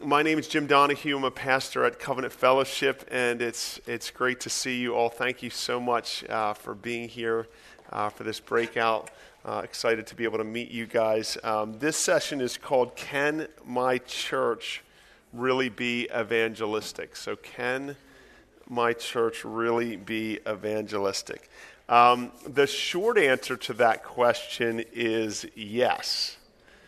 My name is Jim Donahue. I'm a pastor at Covenant Fellowship, and it's great to see you all. Thank you so much for being here for this breakout. Excited to be able to meet you guys. This session is called Can My Church Really Be Evangelistic? So can my church really be evangelistic? The short answer to that question is yes.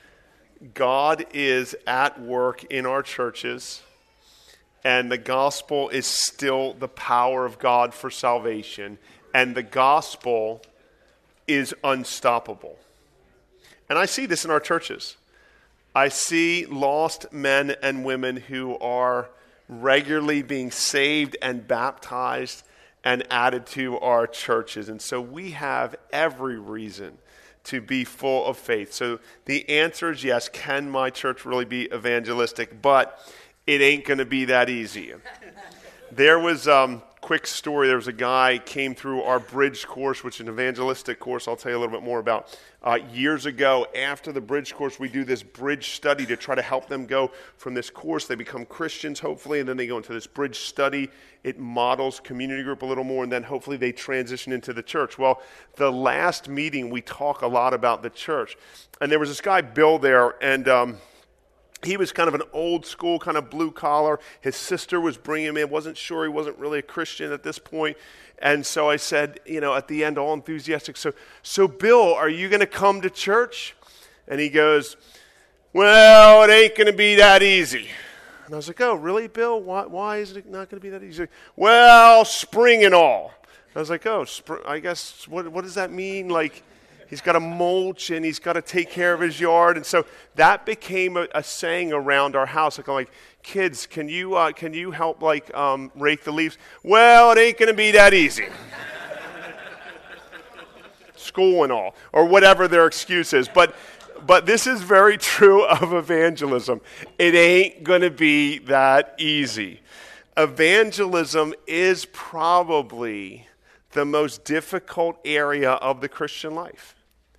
God is at work in our churches, and the gospel is still the power of God for salvation, and the gospel is unstoppable. And I see this in our churches. I see lost men and women who are regularly being saved and baptized and added to our churches. And so we have every reason to be full of faith. So the answer is yes, can my church really be evangelistic? But it ain't going to be that easy. There was quick story. There was a guy came through our bridge course, which is an evangelistic course I'll tell you a little bit more about. Years ago, after the bridge course, we do this bridge study to try to help them go from this course. They become Christians, hopefully, and then they go into this bridge study. It models community group a little more, and then hopefully they transition into the church. Well, the last meeting, we talk a lot about the church. And there was this guy, Bill, there, and he was kind of an old school, kind of blue collar. His sister was bringing him in. Wasn't sure he wasn't really a Christian at this point. And so I said, at the end, all enthusiastic, so Bill, are you going to come to church? And he goes, well, it ain't going to be that easy. And I was like, oh, really, Bill? Why is it not going to be that easy? Well, spring and all. I was like, oh, I guess, what does that mean? Like, he's got to mulch and he's got to take care of his yard. And so that became a saying around our house. Like, kids, can you help rake the leaves? Well, it ain't going to be that easy. School and all, or whatever their excuse is. But this is very true of evangelism. It ain't going to be that easy. Evangelism is probably the most difficult area of the Christian life.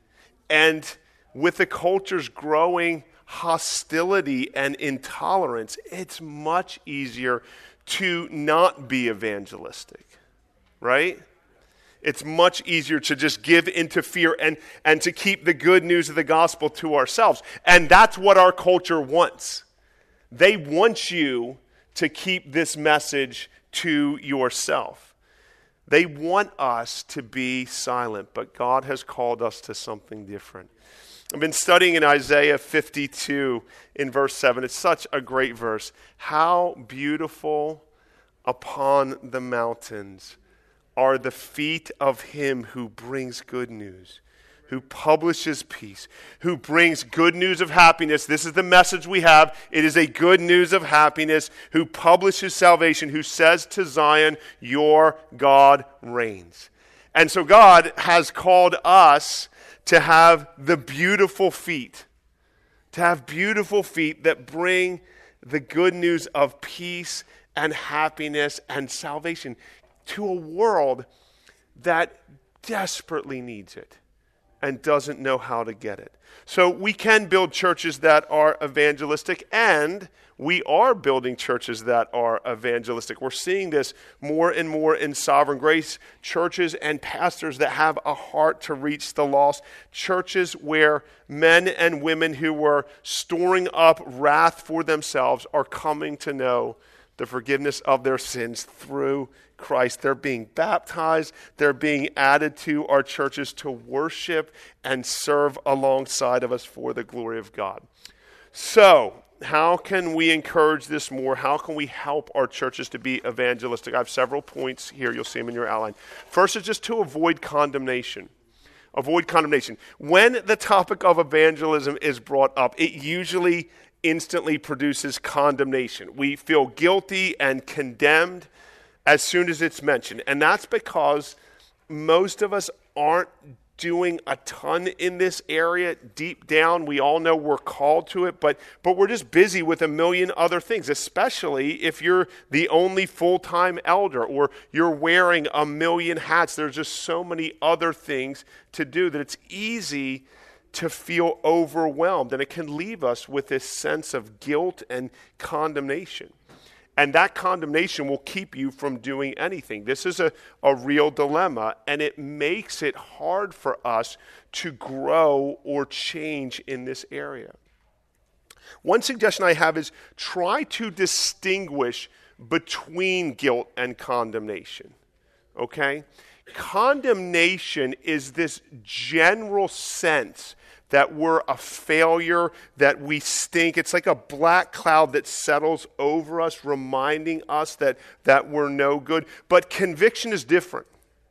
And with the culture's growing hostility and intolerance, it's much easier to not be evangelistic, right? It's much easier to just give into fear and to keep the good news of the gospel to ourselves. And that's what our culture wants. They want you to keep this message to yourself. They want us to be silent, but God has called us to something different. I've been studying in Isaiah 52 in verse 7. It's such a great verse. How beautiful upon the mountains are the feet of him who brings good news, who publishes peace, who brings good news of happiness. This is the message we have. It is a good news of happiness, who publishes salvation, who says to Zion, your God reigns. And so God has called us to have the beautiful feet, to have beautiful feet that bring the good news of peace and happiness and salvation to a world that desperately needs it and doesn't know how to get it. So we can build churches that are evangelistic, and we are building churches that are evangelistic. We're seeing this more and more in Sovereign Grace, churches and pastors that have a heart to reach the lost, churches where men and women who were storing up wrath for themselves are coming to know the forgiveness of their sins through Christ. They're being baptized. They're being added to our churches to worship and serve alongside of us for the glory of God. So, how can we encourage this more? How can we help our churches to be evangelistic? I have several points here. You'll see them in your outline. First is just to avoid condemnation. Avoid condemnation. When the topic of evangelism is brought up, it usually instantly produces condemnation. We feel guilty and condemned as soon as it's mentioned. And that's because most of us aren't doing a ton in this area. Deep down, we all know we're called to it, but we're just busy with a million other things, especially if you're the only full-time elder or you're wearing a million hats. There's just so many other things to do that it's easy to feel overwhelmed, and it can leave us with this sense of guilt and condemnation. And that condemnation will keep you from doing anything. This is a real dilemma, and it makes it hard for us to grow or change in this area. One suggestion I have is try to distinguish between guilt and condemnation, okay? Condemnation is this general sense that we're a failure, that we stink. It's like a black cloud that settles over us, reminding us that we're no good. But conviction is different.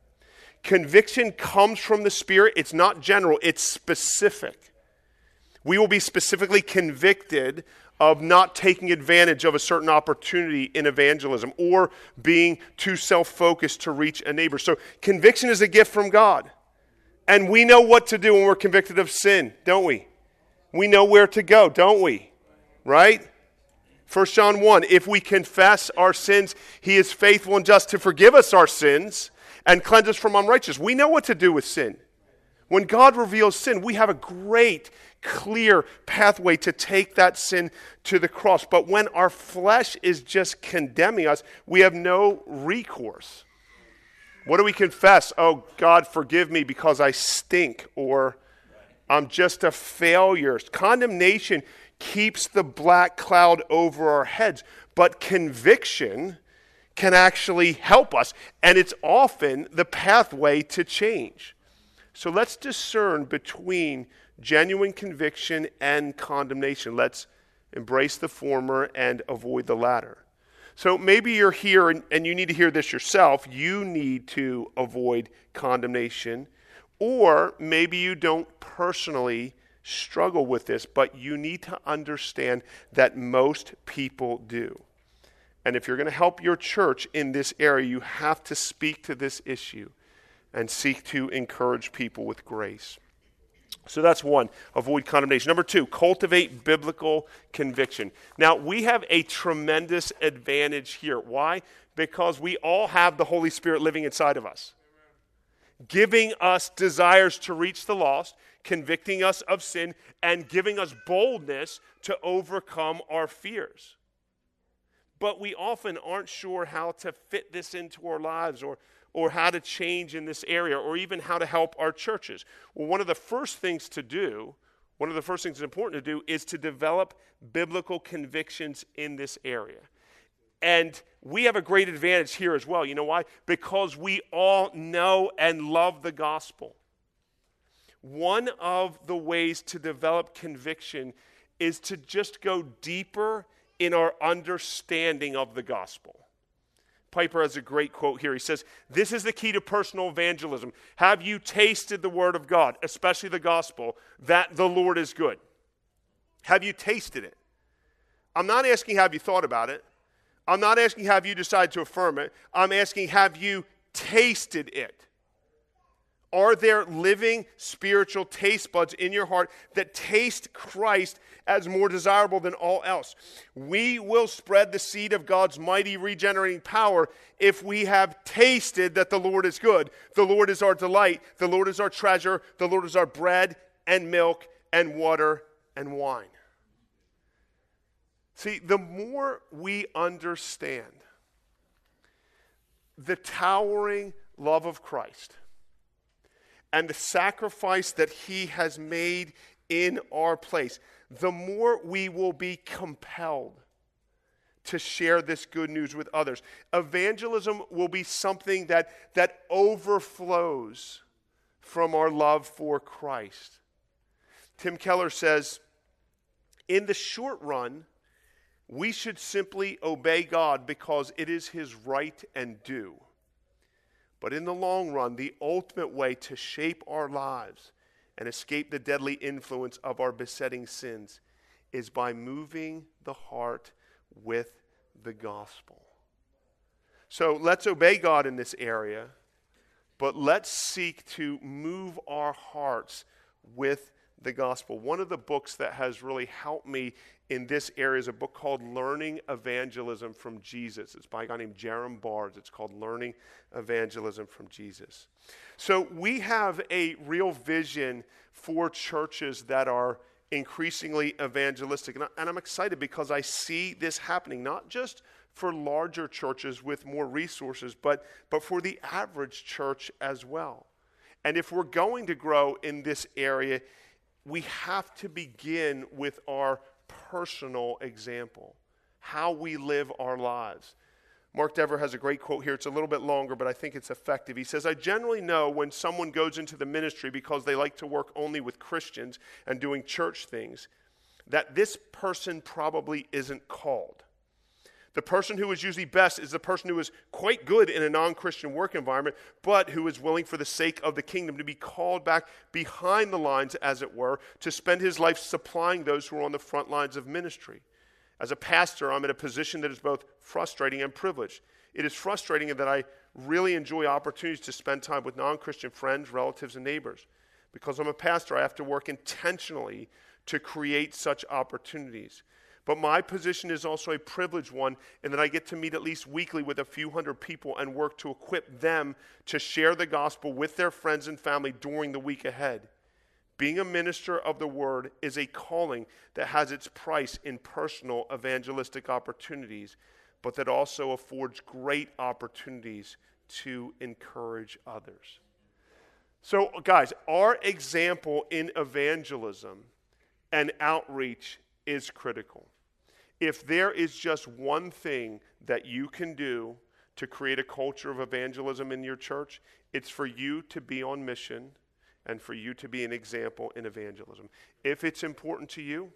Conviction comes from the Spirit. It's not general, it's specific. We will be specifically convicted of not taking advantage of a certain opportunity in evangelism or being too self-focused to reach a neighbor. So conviction is a gift from God. And we know what to do when we're convicted of sin, don't we? We know where to go, don't we? Right? 1 John 1, if we confess our sins, he is faithful and just to forgive us our sins and cleanse us from unrighteousness. We know what to do with sin. When God reveals sin, we have a great, clear pathway to take that sin to the cross. But when our flesh is just condemning us, we have no recourse. What do we confess? Oh, God, forgive me because I stink, or I'm just a failure. Condemnation keeps the black cloud over our heads, but conviction can actually help us, and it's often the pathway to change. So let's discern between genuine conviction and condemnation. Let's embrace the former and avoid the latter. So maybe you're here and you need to hear this yourself. You need to avoid condemnation. Or maybe you don't personally struggle with this, but you need to understand that most people do. And if you're going to help your church in this area, you have to speak to this issue and seek to encourage people with grace. So that's one, avoid condemnation. Number two, cultivate biblical conviction. Now, we have a tremendous advantage here. Why? Because we all have the Holy Spirit living inside of us, giving us desires to reach the lost, convicting us of sin, and giving us boldness to overcome our fears. But we often aren't sure how to fit this into our lives or how to change in this area, or even how to help our churches. Well, one of the first things that's important to do is to develop biblical convictions in this area. And we have a great advantage here as well. You know why? Because we all know and love the gospel. One of the ways to develop conviction is to just go deeper in our understanding of the gospel. Piper has a great quote here. He says, "This is the key to personal evangelism. Have you tasted the word of God, especially the gospel, that the Lord is good?" Have you tasted it? I'm not asking have you thought about it. I'm not asking have you decided to affirm it. I'm asking have you tasted it? Are there living spiritual taste buds in your heart that taste Christ as more desirable than all else? We will spread the seed of God's mighty regenerating power if we have tasted that the Lord is good. The Lord is our delight. The Lord is our treasure. The Lord is our bread and milk and water and wine. See, the more we understand the towering love of Christ and the sacrifice that he has made in our place, the more we will be compelled to share this good news with others. Evangelism will be something that overflows from our love for Christ. Tim Keller says, in the short run, we should simply obey God because it is his right and due. But in the long run, the ultimate way to shape our lives and escape the deadly influence of our besetting sins is by moving the heart with the gospel. So let's obey God in this area, but let's seek to move our hearts with the gospel. One of the books that has really helped me in this area is a book called Learning Evangelism from Jesus. It's by a guy named Jerram Bards. It's called Learning Evangelism from Jesus. So we have a real vision for churches that are increasingly evangelistic. And I'm excited because I see this happening, not just for larger churches with more resources, but for the average church as well. And if we're going to grow in this area, we have to begin with our personal example, how we live our lives. Mark Dever has a great quote here. It's a little bit longer, but I think it's effective. He says, "I generally know when someone goes into the ministry because they like to work only with Christians and doing church things, that this person probably isn't called. The person who is usually best is the person who is quite good in a non-Christian work environment, but who is willing for the sake of the kingdom to be called back behind the lines, as it were, to spend his life supplying those who are on the front lines of ministry. As a pastor, I'm in a position that is both frustrating and privileged. It is frustrating in that I really enjoy opportunities to spend time with non-Christian friends, relatives, and neighbors. Because I'm a pastor, I have to work intentionally to create such opportunities. But my position is also a privileged one in that I get to meet at least weekly with a few hundred people and work to equip them to share the gospel with their friends and family during the week ahead. Being a minister of the word is a calling that has its price in personal evangelistic opportunities, but that also affords great opportunities to encourage others." So, guys, our example in evangelism and outreach is critical. If there is just one thing that you can do to create a culture of evangelism in your church, it's for you to be on mission and for you to be an example in evangelism. If it's important to you,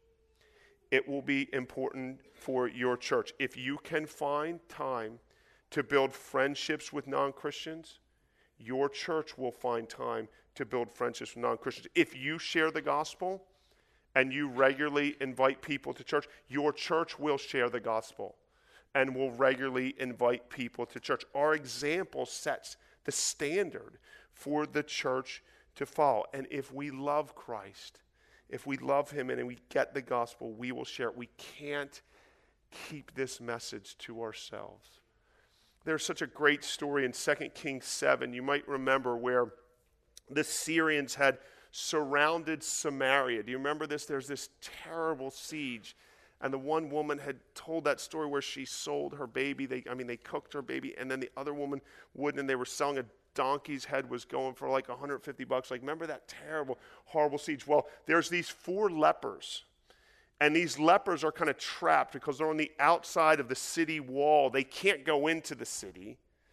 it will be important for your church. If you can find time to build friendships with non-Christians, your church will find time to build friendships with non-Christians. If you share the gospel and you regularly invite people to church, your church will share the gospel and will regularly invite people to church. Our example sets the standard for the church to follow. And if we love Christ, if we love him and we get the gospel, we will share it. We can't keep this message to ourselves. There's such a great story in 2 Kings 7. You might remember where the Syrians had surrounded Samaria. Do you remember this? There's this terrible siege. And the one woman had told that story where she sold her baby. They cooked her baby, and then the other woman wouldn't, and they were selling a donkey's head was going for like $150. Like, remember that terrible, horrible siege? Well, there's these 4 lepers. And these lepers are kind of trapped because they're on the outside of the city wall. They can't go into the city.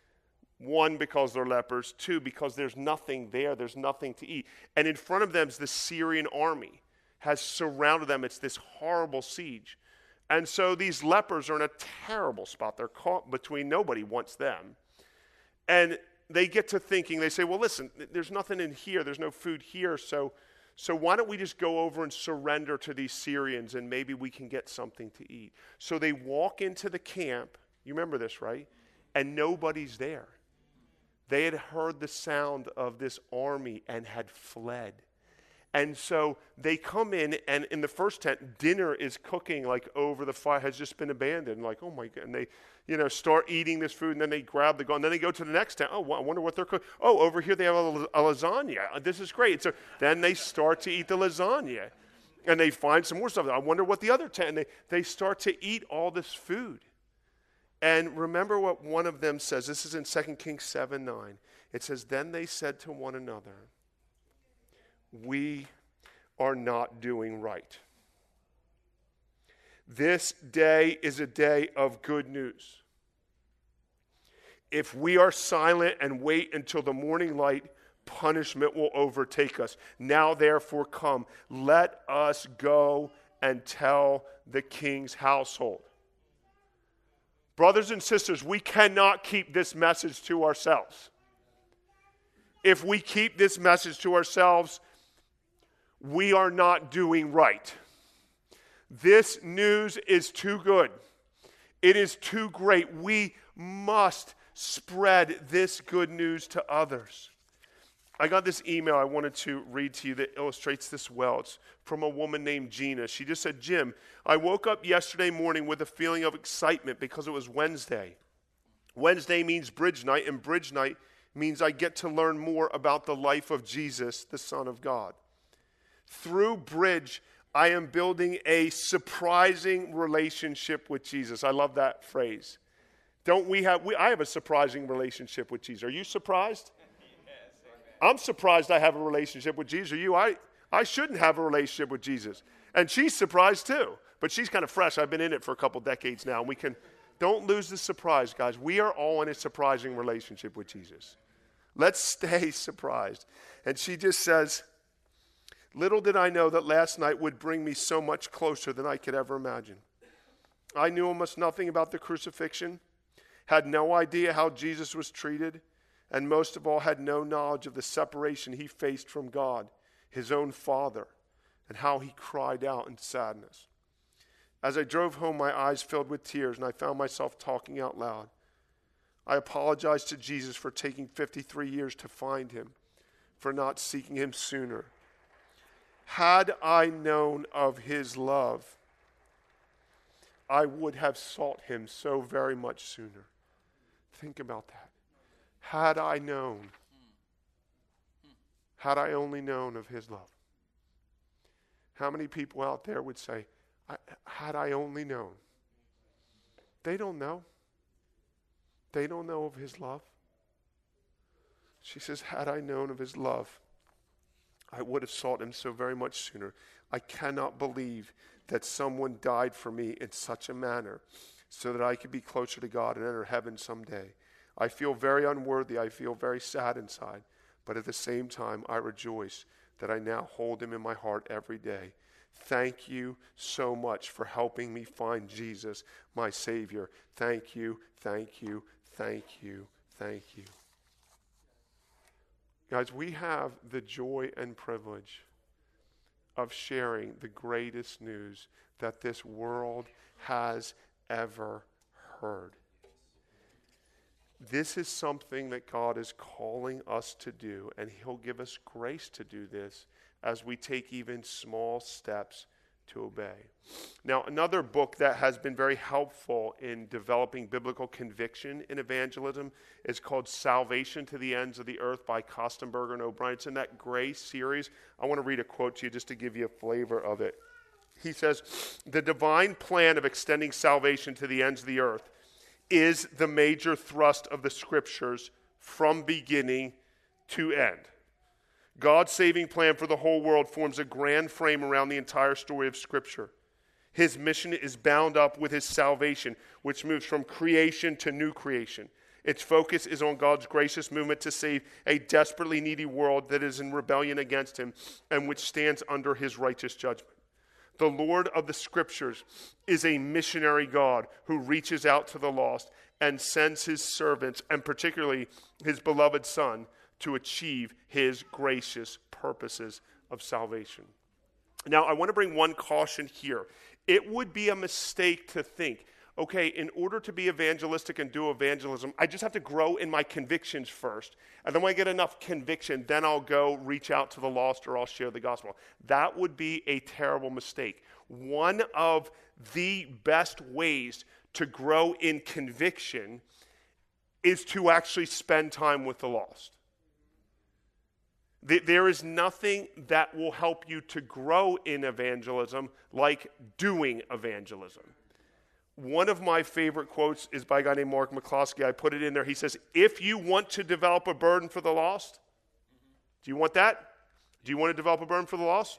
1, because they're lepers. 2, because there's nothing there. There's nothing to eat. And in front of them is the Syrian army has surrounded them. It's this horrible siege. And so these lepers are in a terrible spot. They're caught between, nobody wants them. And they get to thinking, they say, well, listen, there's nothing in here. There's no food here. So why don't we just go over and surrender to these Syrians and maybe we can get something to eat. So they walk into the camp. You remember this, right? And nobody's there. They had heard the sound of this army and had fled. And so they come in, and in the first tent, dinner is cooking like over the fire, has just been abandoned. Like, oh my God. And they, start eating this food, and then they grab the gun. And then they go to the next tent. Oh, I wonder what they're cooking. Oh, over here they have a lasagna. This is great. So then they start to eat the lasagna. And they find some more stuff. I wonder what the other tent, and they start to eat all this food. And remember what one of them says. This is in 2 Kings 7:9. It says, then they said to one another, we are not doing right. This day is a day of good news. If we are silent and wait until the morning light, punishment will overtake us. Now therefore come, let us go and tell the king's household. Brothers and sisters, we cannot keep this message to ourselves. If we keep this message to ourselves, we are not doing right. This news is too good. It is too great. We must spread this good news to others. I got this email I wanted to read to you that illustrates this well. It's from a woman named Gina. She just said, Jim, I woke up yesterday morning with a feeling of excitement because it was Wednesday. Wednesday means bridge night, and bridge night means I get to learn more about the life of Jesus, the Son of God. Through Bridge, I am building a surprising relationship with Jesus. I love that phrase. I have a surprising relationship with Jesus. Are you surprised? I'm surprised I have a relationship with Jesus. Are you? I shouldn't have a relationship with Jesus. And she's surprised too. But she's kind of fresh. I've been in it for a couple decades now. And don't lose the surprise, guys. We are all in a surprising relationship with Jesus. Let's stay surprised. And she just says, little did I know that last night would bring me so much closer than I could ever imagine. I knew almost nothing about the crucifixion, had no idea how Jesus was treated, and most of all had no knowledge of the separation he faced from God, his own Father, and how he cried out in sadness. As I drove home, my eyes filled with tears, and I found myself talking out loud. I apologized to Jesus for taking 53 years to find him, for not seeking him sooner. Had I known of his love, I would have sought him so very much sooner. Think about that. Had I known, had I only known of his love. How many people out there would say, had I only known? They don't know. They don't know of his love. She says, had I known of his love, I would have sought him so very much sooner. I cannot believe that someone died for me in such a manner so that I could be closer to God and enter heaven someday. I feel very unworthy. I feel very sad inside. But at the same time, I rejoice that I now hold him in my heart every day. Thank you so much for helping me find Jesus, my Savior. Thank you, thank you, thank you, thank you. Guys, we have the joy and privilege of sharing the greatest news that this world has ever heard. This is something that God is calling us to do, and he'll give us grace to do this as we take even small steps to obey. Now, another book that has been very helpful in developing biblical conviction in evangelism is called Salvation to the Ends of the Earth by Kostenberger and O'Brien. It's in that Grace series. I want to read a quote to you just to give you a flavor of it. He says, the divine plan of extending salvation to the ends of the earth is the major thrust of the scriptures from beginning to end. God's saving plan for the whole world forms a grand frame around the entire story of Scripture. His mission is bound up with his salvation, which moves from creation to new creation. Its focus is on God's gracious movement to save a desperately needy world that is in rebellion against him and which stands under his righteous judgment. The Lord of the Scriptures is a missionary God who reaches out to the lost and sends his servants, and particularly his beloved Son, to achieve his gracious purposes of salvation. Now, I want to bring one caution here. It would be a mistake to think, okay, in order to be evangelistic and do evangelism, I just have to grow in my convictions first. And then when I get enough conviction, then I'll go reach out to the lost or I'll share the gospel. That would be a terrible mistake. One of the best ways to grow in conviction is to actually spend time with the lost. There is nothing that will help you to grow in evangelism like doing evangelism. One of my favorite quotes is by a guy named Mark McCloskey. I put it in there. He says, if you want to develop a burden for the lost, do you want that? Do you want to develop a burden for the lost?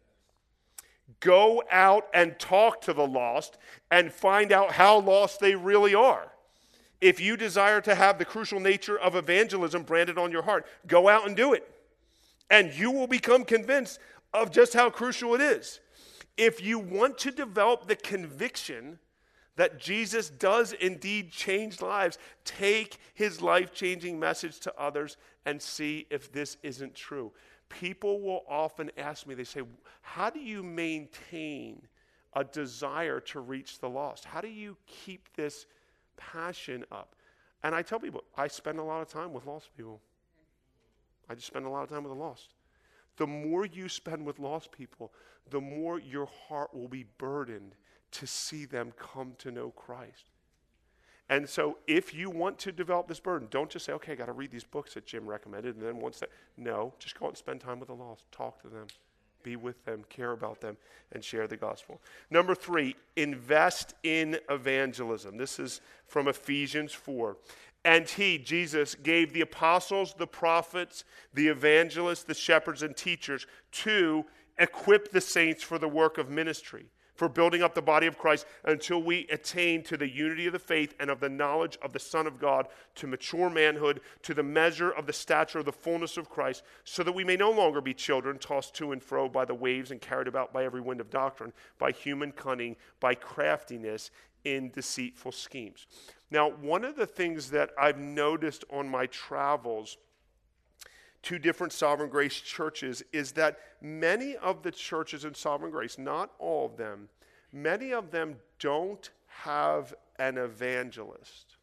Go out and talk to the lost and find out how lost they really are. If you desire to have the crucial nature of evangelism branded on your heart, go out and do it. And you will become convinced of just how crucial it is. If you want to develop the conviction that Jesus does indeed change lives, take his life-changing message to others and see if this isn't true. People will often ask me, they say, how do you maintain a desire to reach the lost? How do you keep this passion up? And I tell people, I spend a lot of time with lost people. I just spend a lot of time with the lost. The more you spend with lost people, the more your heart will be burdened to see them come to know Christ. And so if you want to develop this burden, don't just say, okay, I got to read these books that Jim recommended, and then once that, no, just go out and spend time with the lost. Talk to them, be with them, care about them, and share the gospel. Number 3, invest in evangelism. This is from Ephesians 4. And he, Jesus, gave the apostles, the prophets, the evangelists, the shepherds, and teachers to equip the saints for the work of ministry, for building up the body of Christ until we attain to the unity of the faith and of the knowledge of the Son of God, to mature manhood, to the measure of the stature of the fullness of Christ, so that we may no longer be children, tossed to and fro by the waves and carried about by every wind of doctrine, by human cunning, by craftiness in deceitful schemes. Now, one of the things that I've noticed on my travels to different Sovereign Grace churches is that many of the churches in Sovereign Grace, not all of them, many of them don't have an evangelist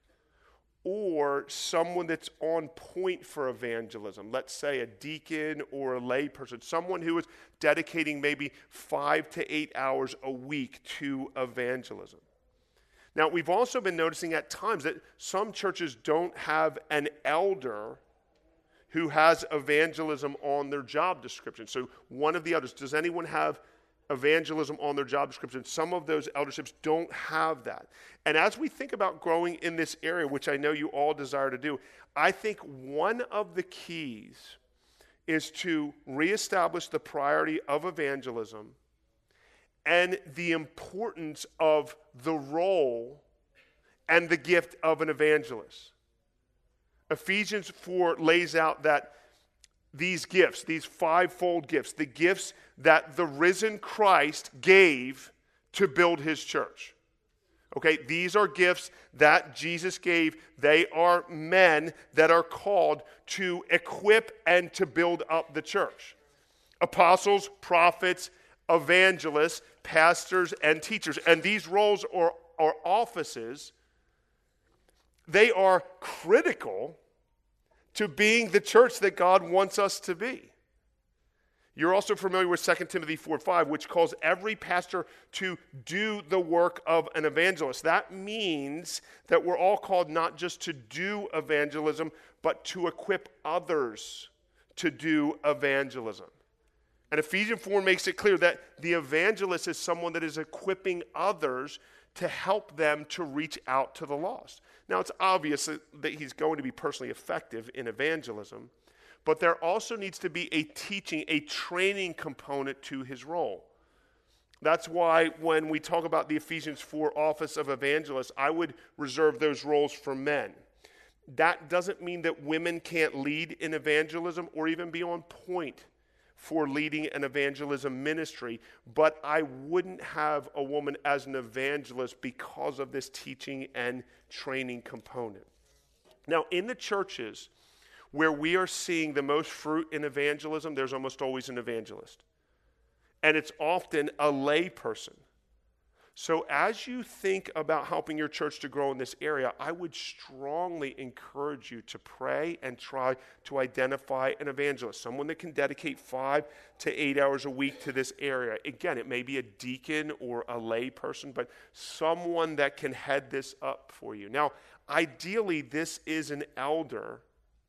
or someone that's on point for evangelism. Let's say a deacon or a lay person, someone who is dedicating maybe 5 to 8 hours a week to evangelism. Now, we've also been noticing at times that some churches don't have an elder who has evangelism on their job description. So one of the elders, does anyone have evangelism on their job description? Some of those elderships don't have that. And as we think about growing in this area, which I know you all desire to do, I think one of the keys is to reestablish the priority of evangelism and the importance of the role and the gift of an evangelist. Ephesians 4 lays out that these gifts, these 5-fold gifts, the gifts that the risen Christ gave to build his church. Okay, these are gifts that Jesus gave. They are men that are called to equip and to build up the church. Apostles, prophets, evangelists, pastors, and teachers. And these roles or offices, they are critical to being the church that God wants us to be. You're also familiar with 2 Timothy 4:5, which calls every pastor to do the work of an evangelist. That means that we're all called not just to do evangelism, but to equip others to do evangelism. And Ephesians 4 makes it clear that the evangelist is someone that is equipping others to help them to reach out to the lost. Now, it's obvious that he's going to be personally effective in evangelism, but there also needs to be a teaching, a training component to his role. That's why when we talk about the Ephesians 4 office of evangelist, I would reserve those roles for men. That doesn't mean that women can't lead in evangelism or even be on point for leading an evangelism ministry, but I wouldn't have a woman as an evangelist because of this teaching and training component. Now, in the churches where we are seeing the most fruit in evangelism, there's almost always an evangelist. And it's often a lay person. So as you think about helping your church to grow in this area, I would strongly encourage you to pray and try to identify an evangelist, someone that can dedicate 5 to 8 hours a week to this area. Again, it may be a deacon or a lay person, but someone that can head this up for you. Now, ideally, this is an elder,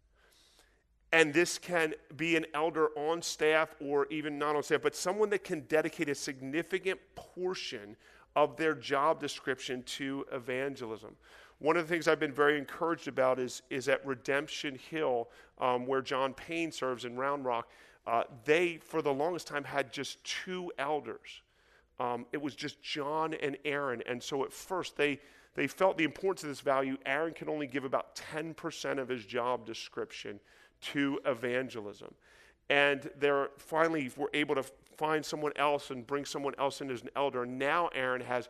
and this can be an elder on staff or even not on staff, but someone that can dedicate a significant portion of their job description to evangelism. One of the things I've been very encouraged about is at Redemption Hill, where John Payne serves in Round Rock. They, for the longest time, had just 2 elders. It was just John and Aaron. And so at first, they felt the importance of this value. Aaron can only give about 10% of his job description to evangelism. And they finally were able to find someone else and bring someone else in as an elder. Now Aaron has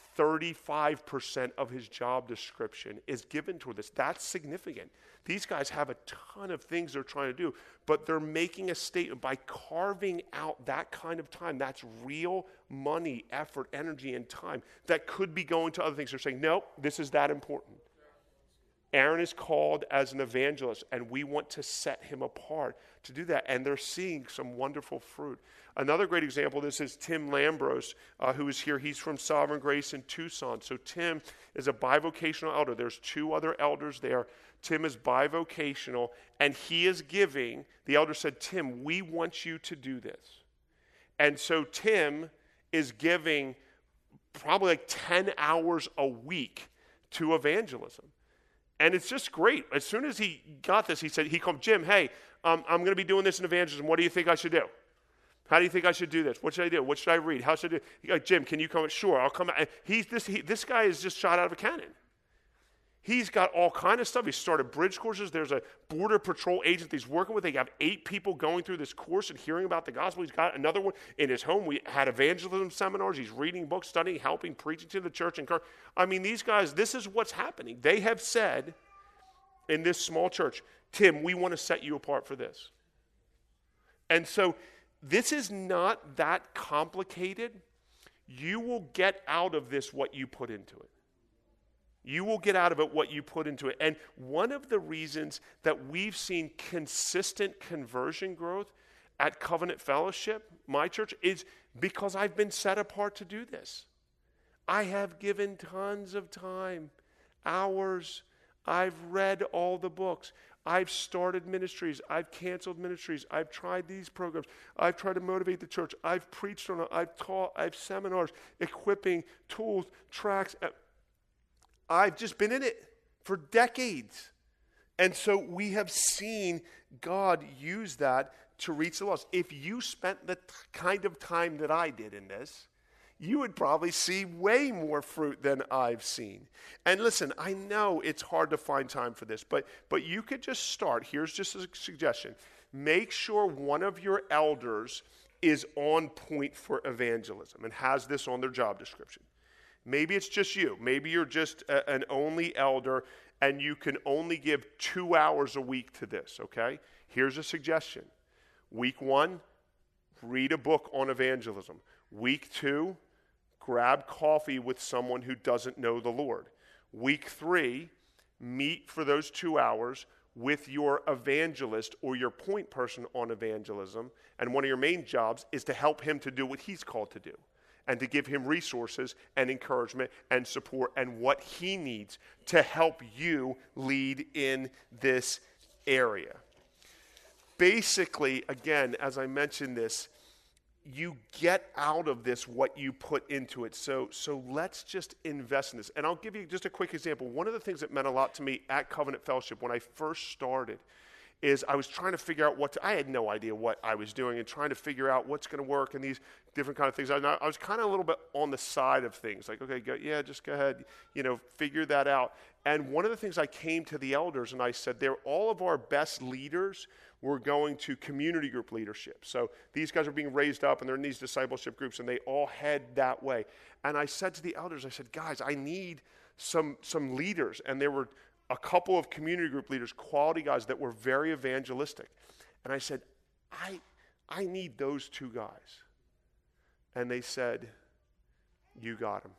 35% of his job description is given toward this. That's significant. These guys have a ton of things they're trying to do, but they're making a statement by carving out that kind of time. That's real money, effort, energy, and time that could be going to other things. They're saying, no, this is that important. Aaron is called as an evangelist, and we want to set him apart to do that. And they're seeing some wonderful fruit. Another great example of this is Tim Lambros, who is here. He's from Sovereign Grace in Tucson. So Tim is a bivocational elder. There's 2 other elders there. Tim is bivocational, and he is giving. The elder said, Tim, we want you to do this. And so Tim is giving probably like 10 hours a week to evangelism. And it's just great. As soon as he got this, he called Jim, hey, I'm going to be doing this in evangelism. What do you think I should do? How do you think I should do this? What should I do? What should I read? How should I do? He goes, Jim, can you come? Sure, I'll come. This guy is just shot out of a cannon. He's got all kind of stuff. He started bridge courses. There's a border patrol agent that he's working with. They have 8 people going through this course and hearing about the gospel. He's got another one in his home. We had evangelism seminars. He's reading books, studying, helping, preaching to the church. I mean, these guys, this is what's happening. They have said in this small church, Tim, we want to set you apart for this. And so this is not that complicated. You will get out of this what you put into it. You will get out of it what you put into it. And one of the reasons that we've seen consistent conversion growth at Covenant Fellowship, my church, is because I've been set apart to do this. I have given tons of time, hours. I've read all the books. I've started ministries. I've canceled ministries. I've tried these programs. I've tried to motivate the church. I've preached on it. I've taught. I've seminars, equipping, tools, tracts. I've just been in it for decades. And so we have seen God use that to reach the lost. If you spent the kind of time that I did in this, you would probably see way more fruit than I've seen. And listen, I know it's hard to find time for this, but you could just start. Here's just a suggestion. Make sure one of your elders is on point for evangelism and has this on their job description. Maybe it's just you. Maybe you're just an only elder and you can only give 2 hours a week to this, okay? Here's a suggestion. Week 1, read a book on evangelism. Week 2, grab coffee with someone who doesn't know the Lord. Week 3, meet for those 2 hours with your evangelist or your point person on evangelism, and one of your main jobs is to help him to do what he's called to do, and to give him resources and encouragement and support and what he needs to help you lead in this area. Basically, again, as I mentioned this, you get out of this what you put into it. So let's just invest in this. And I'll give you just a quick example. One of the things that meant a lot to me at Covenant Fellowship when I first started is I was trying to figure out I had no idea what I was doing and trying to figure out what's going to work and these different kind of things. I was kind of a little bit on the side of things, like, okay, just go ahead, figure that out. And one of the things I came to the elders and I said, all of our best leaders were going to community group leadership. So these guys are being raised up and they're in these discipleship groups and they all head that way. And I said to the elders, I said, guys, I need some leaders. And there were a couple of community group leaders, quality guys that were very evangelistic. And I said, I need those 2 guys. And they said, you got them.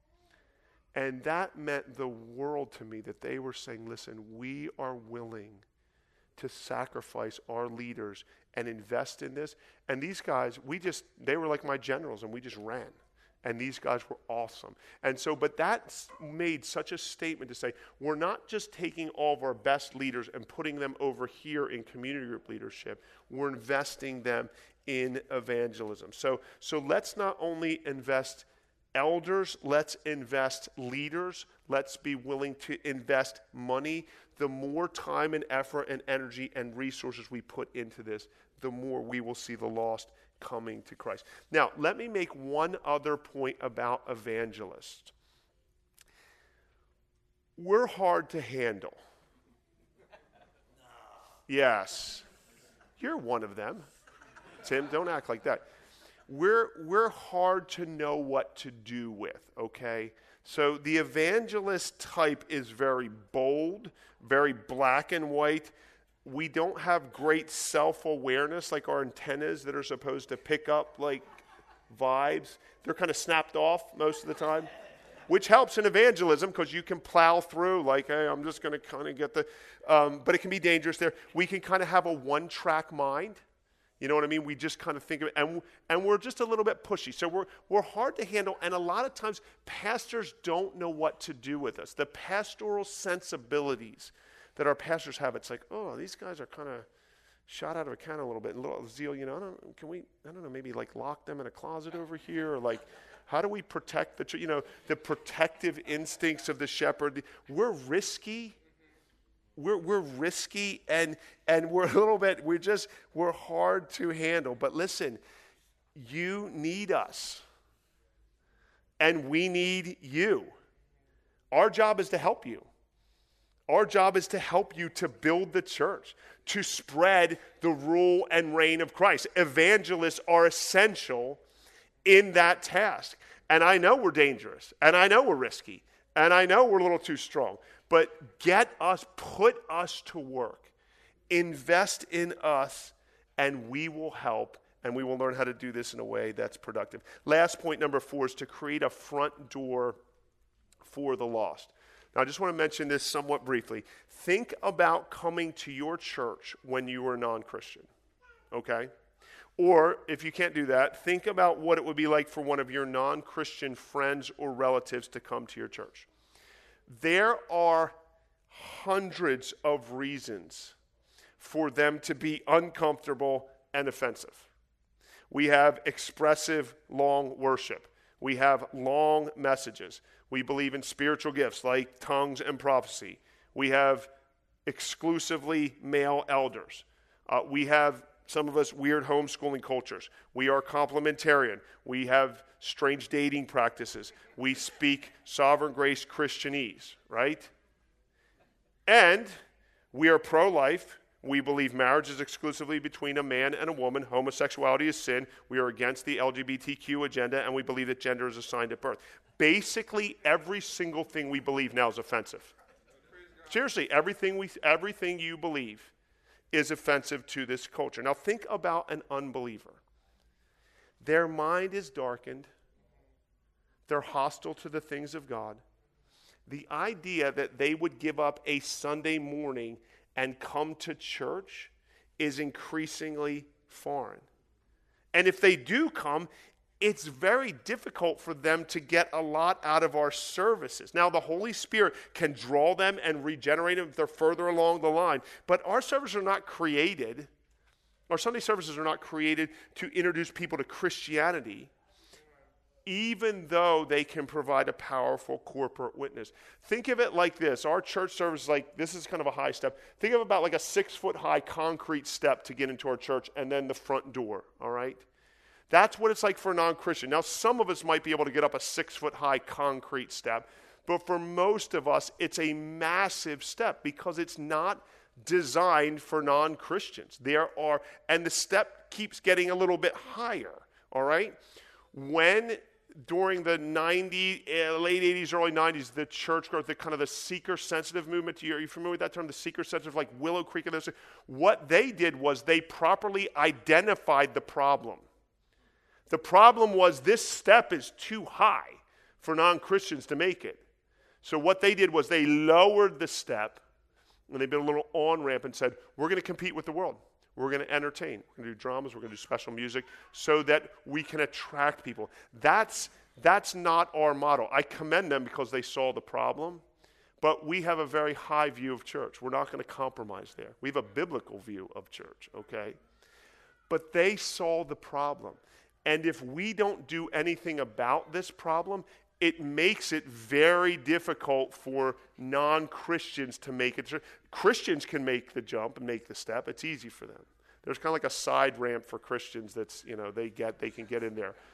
And that meant the world to me that they were saying, listen, we are willing to sacrifice our leaders and invest in this. And these guys, they were like my generals and we just ran. And these guys were awesome. And so, but that made such a statement to say, we're not just taking all of our best leaders and putting them over here in community group leadership. We're investing them in evangelism. So let's not only invest elders, let's invest leaders. Let's be willing to invest money. The more time and effort and energy and resources we put into this, the more we will see the lost coming to Christ. Now, let me make one other point about evangelists. We're hard to handle. Yes. You're one of them. Tim, don't act like that. We're hard to know what to do with, okay? So the evangelist type is very bold, very black and white. We don't have great self-awareness like our antennas that are supposed to pick up like vibes. They're kind of snapped off most of the time. which helps in evangelism because you can plow through like, hey, I'm just going to kind of get the, but it can be dangerous there. We can kind of have a one-track mind. You know what I mean? We just kind of think of it, and we're just a little bit pushy. So we're hard to handle, and a lot of times pastors don't know what to do with us. The pastoral sensibilities that our pastors have, it's like, oh, these guys are kind of shot out of a cannon a little bit, and a little zeal, I don't know, maybe like lock them in a closet over here, or like, how do we protect the protective instincts of the shepherd? We're risky. We're risky and we're a little bit, we're hard to handle. But listen, you need us and we need you. Our job is to help you. Our job is to help you to build the church, to spread the rule and reign of Christ. Evangelists are essential in that task. And I know we're dangerous, and I know we're risky, and I know we're a little too strong. But put us to work. Invest in us, and we will help, and we will learn how to do this in a way that's productive. Last point, number 4, is to create a front door for the lost. Now, I just want to mention this somewhat briefly. Think about coming to your church when you were a non-Christian, okay? Or, if you can't do that, think about what it would be like for one of your non-Christian friends or relatives to come to your church. There are hundreds of reasons for them to be uncomfortable and offensive. We have expressive, long worship. We have long messages. We believe in spiritual gifts like tongues and prophecy. We have exclusively male elders. We have, some of us, weird homeschooling cultures. We are complementarian. We have strange dating practices. We speak sovereign grace Christianese, right? And we are pro-life. We believe marriage is exclusively between a man and a woman. Homosexuality is sin. We are against the LGBTQ agenda, and we believe that gender is assigned at birth. Basically, every single thing we believe now is offensive. Seriously, everything you believe is offensive to this culture. Now think about an unbeliever. Their mind is darkened. They're hostile to the things of God. The idea that they would give up a Sunday morning and come to church is increasingly foreign. And if they do come, it's very difficult for them to get a lot out of our services. Now, the Holy Spirit can draw them and regenerate them if they're further along the line. But our services are not created, our Sunday services are not created to introduce people to Christianity, even though they can provide a powerful corporate witness. Think of it like this. Our church service this is kind of a high step. Think of it about like a 6-foot high concrete step to get into our church, and then the front door, all right? That's what it's like for a non-Christian. Now, some of us might be able to get up a 6-foot high concrete step, but for most of us, it's a massive step because it's not designed for non-Christians. And the step keeps getting a little bit higher, all right? When during the late 80s, early 90s, the church growth, the seeker-sensitive movement, are you familiar with that term, the seeker-sensitive, like Willow Creek and those? What they did was they properly identified the problem. The problem was this step is too high for non-Christians to make it. So what they did was they lowered the step, and they built a little on-ramp and said, we're going to compete with the world. We're going to entertain. We're going to do dramas. We're going to do special music so that we can attract people. That's not our model. I commend them because they saw the problem, but we have a very high view of church. We're not going to compromise there. We have a biblical view of church, okay? But they saw the problem. And if we don't do anything about this problem, it makes it very difficult for non-Christians to make it. Christians can make the jump and make the step. It's easy for them. There's kind of like a side ramp for Christians that's, they can get in there.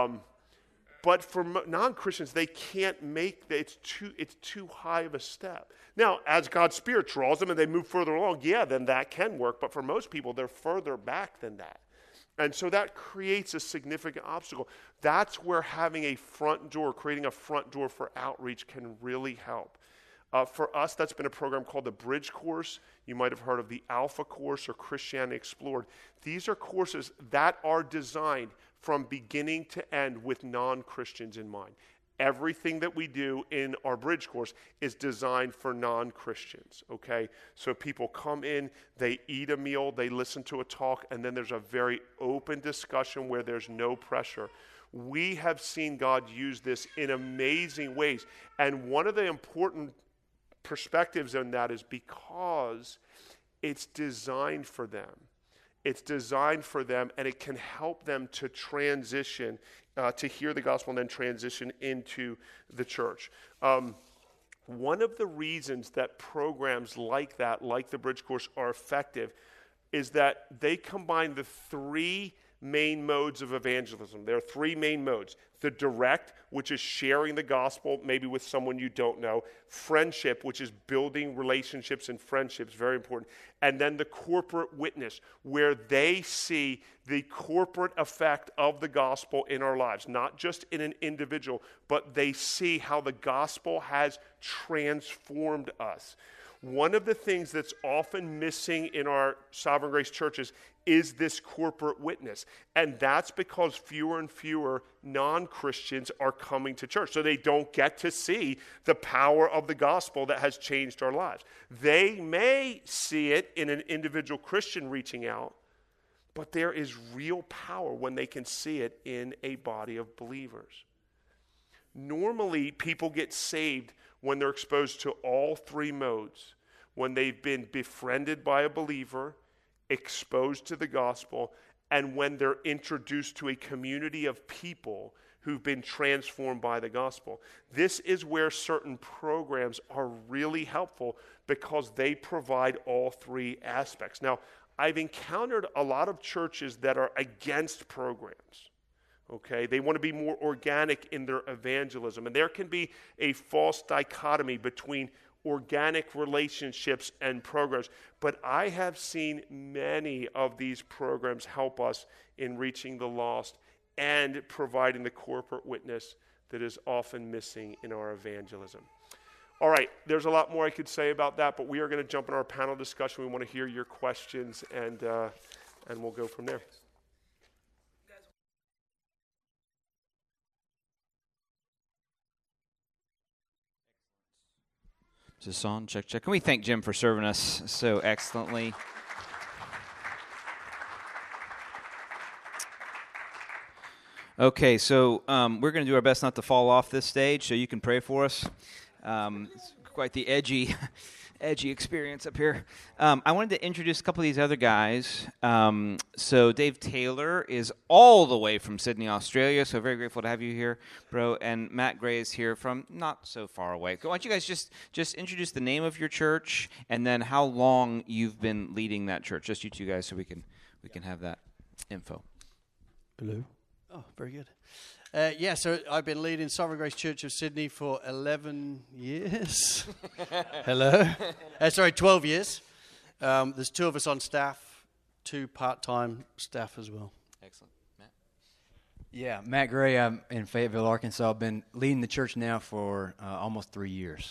But for non-Christians, they can't make it's too high of a step. Now, as God's Spirit draws them and they move further along, then that can work. But for most people, they're further back than that. And so that creates a significant obstacle. That's where having a front door, creating a front door for outreach can really help. For us, that's been a program called the Bridge Course. You might have heard of the Alpha Course or Christianity Explored. These are courses that are designed from beginning to end with non-Christians in mind. everything that we do in our bridge course is designed for non-Christians, okay? So people come in, they eat a meal, they listen to a talk, and then there's a very open discussion where there's no pressure. We have seen God use this in amazing ways. And one of the important perspectives on that is because it's designed for them. It's designed for them, and it can help them to transition, to hear the gospel and then transition into the church. One of the reasons that programs like that, like the Bridge Course, are effective is that they combine the three main modes of evangelism. There are three main modes. The direct, which is sharing the gospel, maybe with someone you don't know. Friendship, which is building relationships and friendships, very important. And then the corporate witness, where they see the corporate effect of the gospel in our lives, not just in an individual, but they see how the gospel has transformed us. One of the things that's often missing in our Sovereign Grace churches is this corporate witness. And that's because fewer and fewer non-Christians are coming to church. So they don't get to see the power of the gospel that has changed our lives. They may see it in an individual Christian reaching out, but there is real power when they can see it in a body of believers. Normally, people get saved when they're exposed to all three modes, when they've been befriended by a believer, exposed to the gospel, and when they're introduced to a community of people who've been transformed by the gospel. This is where certain programs are really helpful because they provide all three aspects. Now, I've encountered a lot of churches that are against programs. Okay, they want to be more organic in their evangelism. And there can be a false dichotomy between organic relationships and programs. But I have seen many of these programs help us in reaching the lost and providing the corporate witness that is often missing in our evangelism. All right, there's a lot more I could say about that, but we are going to jump in our panel discussion. We want to hear your questions, and we'll go from there. Is this on? Check. Can we thank Jim for serving us so excellently? Okay, so we're going to do our best not to fall off this stage, so you can pray for us. It's quite the edgy experience up here. I wanted to introduce a couple of these other guys. So Dave Taylor is all the way from Sydney, Australia, so very grateful to have you here, bro. And Matt Gray is here from not so far away. Why don't you guys just introduce the name of your church and then how long you've been leading that church, just you two guys, so we can have that info. Hello. Oh, very good. So I've been leading Sovereign Grace Church of Sydney for 11 years. Hello. 12 years. There's two of us on staff, 2 part-time staff as well. Excellent. Matt? Yeah, Matt Gray. I'm in Fayetteville, Arkansas. I've been leading the church now for almost 3 years.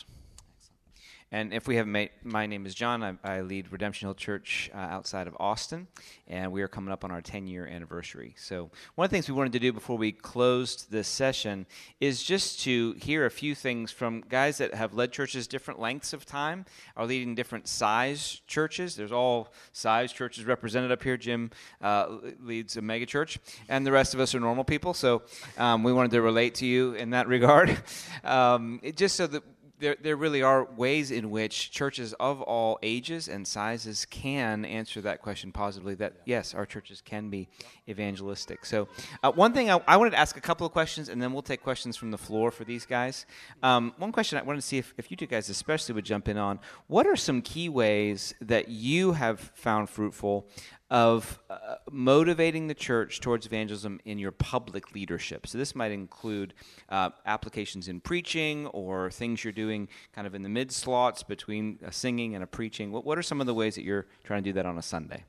And if we haven't met, my name is John. I lead Redemption Hill Church outside of Austin, and we are coming up on our 10-year anniversary. So one of the things we wanted to do before we closed this session is just to hear a few things from guys that have led churches different lengths of time, are leading different size churches. There's all size churches represented up here. Jim leads a mega church, and the rest of us are normal people. So we wanted to relate to you in that regard, just so that there really are ways in which churches of all ages and sizes can answer that question positively, that, yes, our churches can be evangelistic. So one thing, I wanted to ask a couple of questions, and then we'll take questions from the floor for these guys. One question I wanted to see if you two guys especially would jump in on, what are some key ways that you have found fruitful of motivating the church towards evangelism in your public leadership? So this might include applications in preaching or things you're doing kind of in the mid-slots between a singing and a preaching. What are some of the ways that you're trying to do that on a Sunday?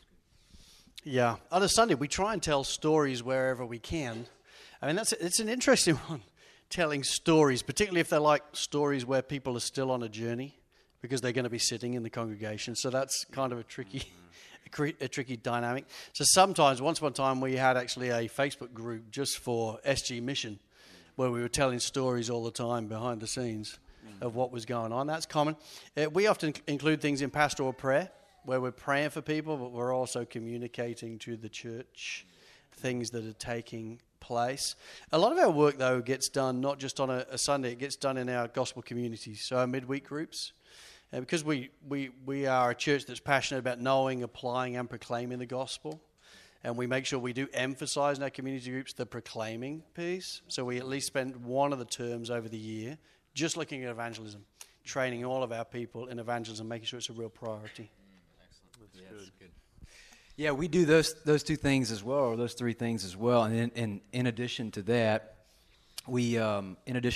Yeah, on a Sunday we try and tell stories wherever we can. I mean, it's an interesting one, telling stories, particularly if they're like stories where people are still on a journey because they're going to be sitting in the congregation. So that's kind of a tricky dynamic. So sometimes, once upon a time, we had actually a Facebook group just for SG Mission, where we were telling stories all the time behind the scenes of what was going on. That's common. We often include things in pastoral prayer, where we're praying for people, but we're also communicating to the church things that are taking place. A lot of our work, though, gets done not just on a Sunday. It gets done in our gospel communities, so our midweek groups. Because we are a church that's passionate about knowing, applying, and proclaiming the gospel. And we make sure we do emphasize in our community groups the proclaiming piece. So we at least spend one of the terms over the year just looking at evangelism, training all of our people in evangelism, making sure it's a real priority. Excellent. That's good. Yeah, we do those two things as well, or those three things as well. And in addition to that, we have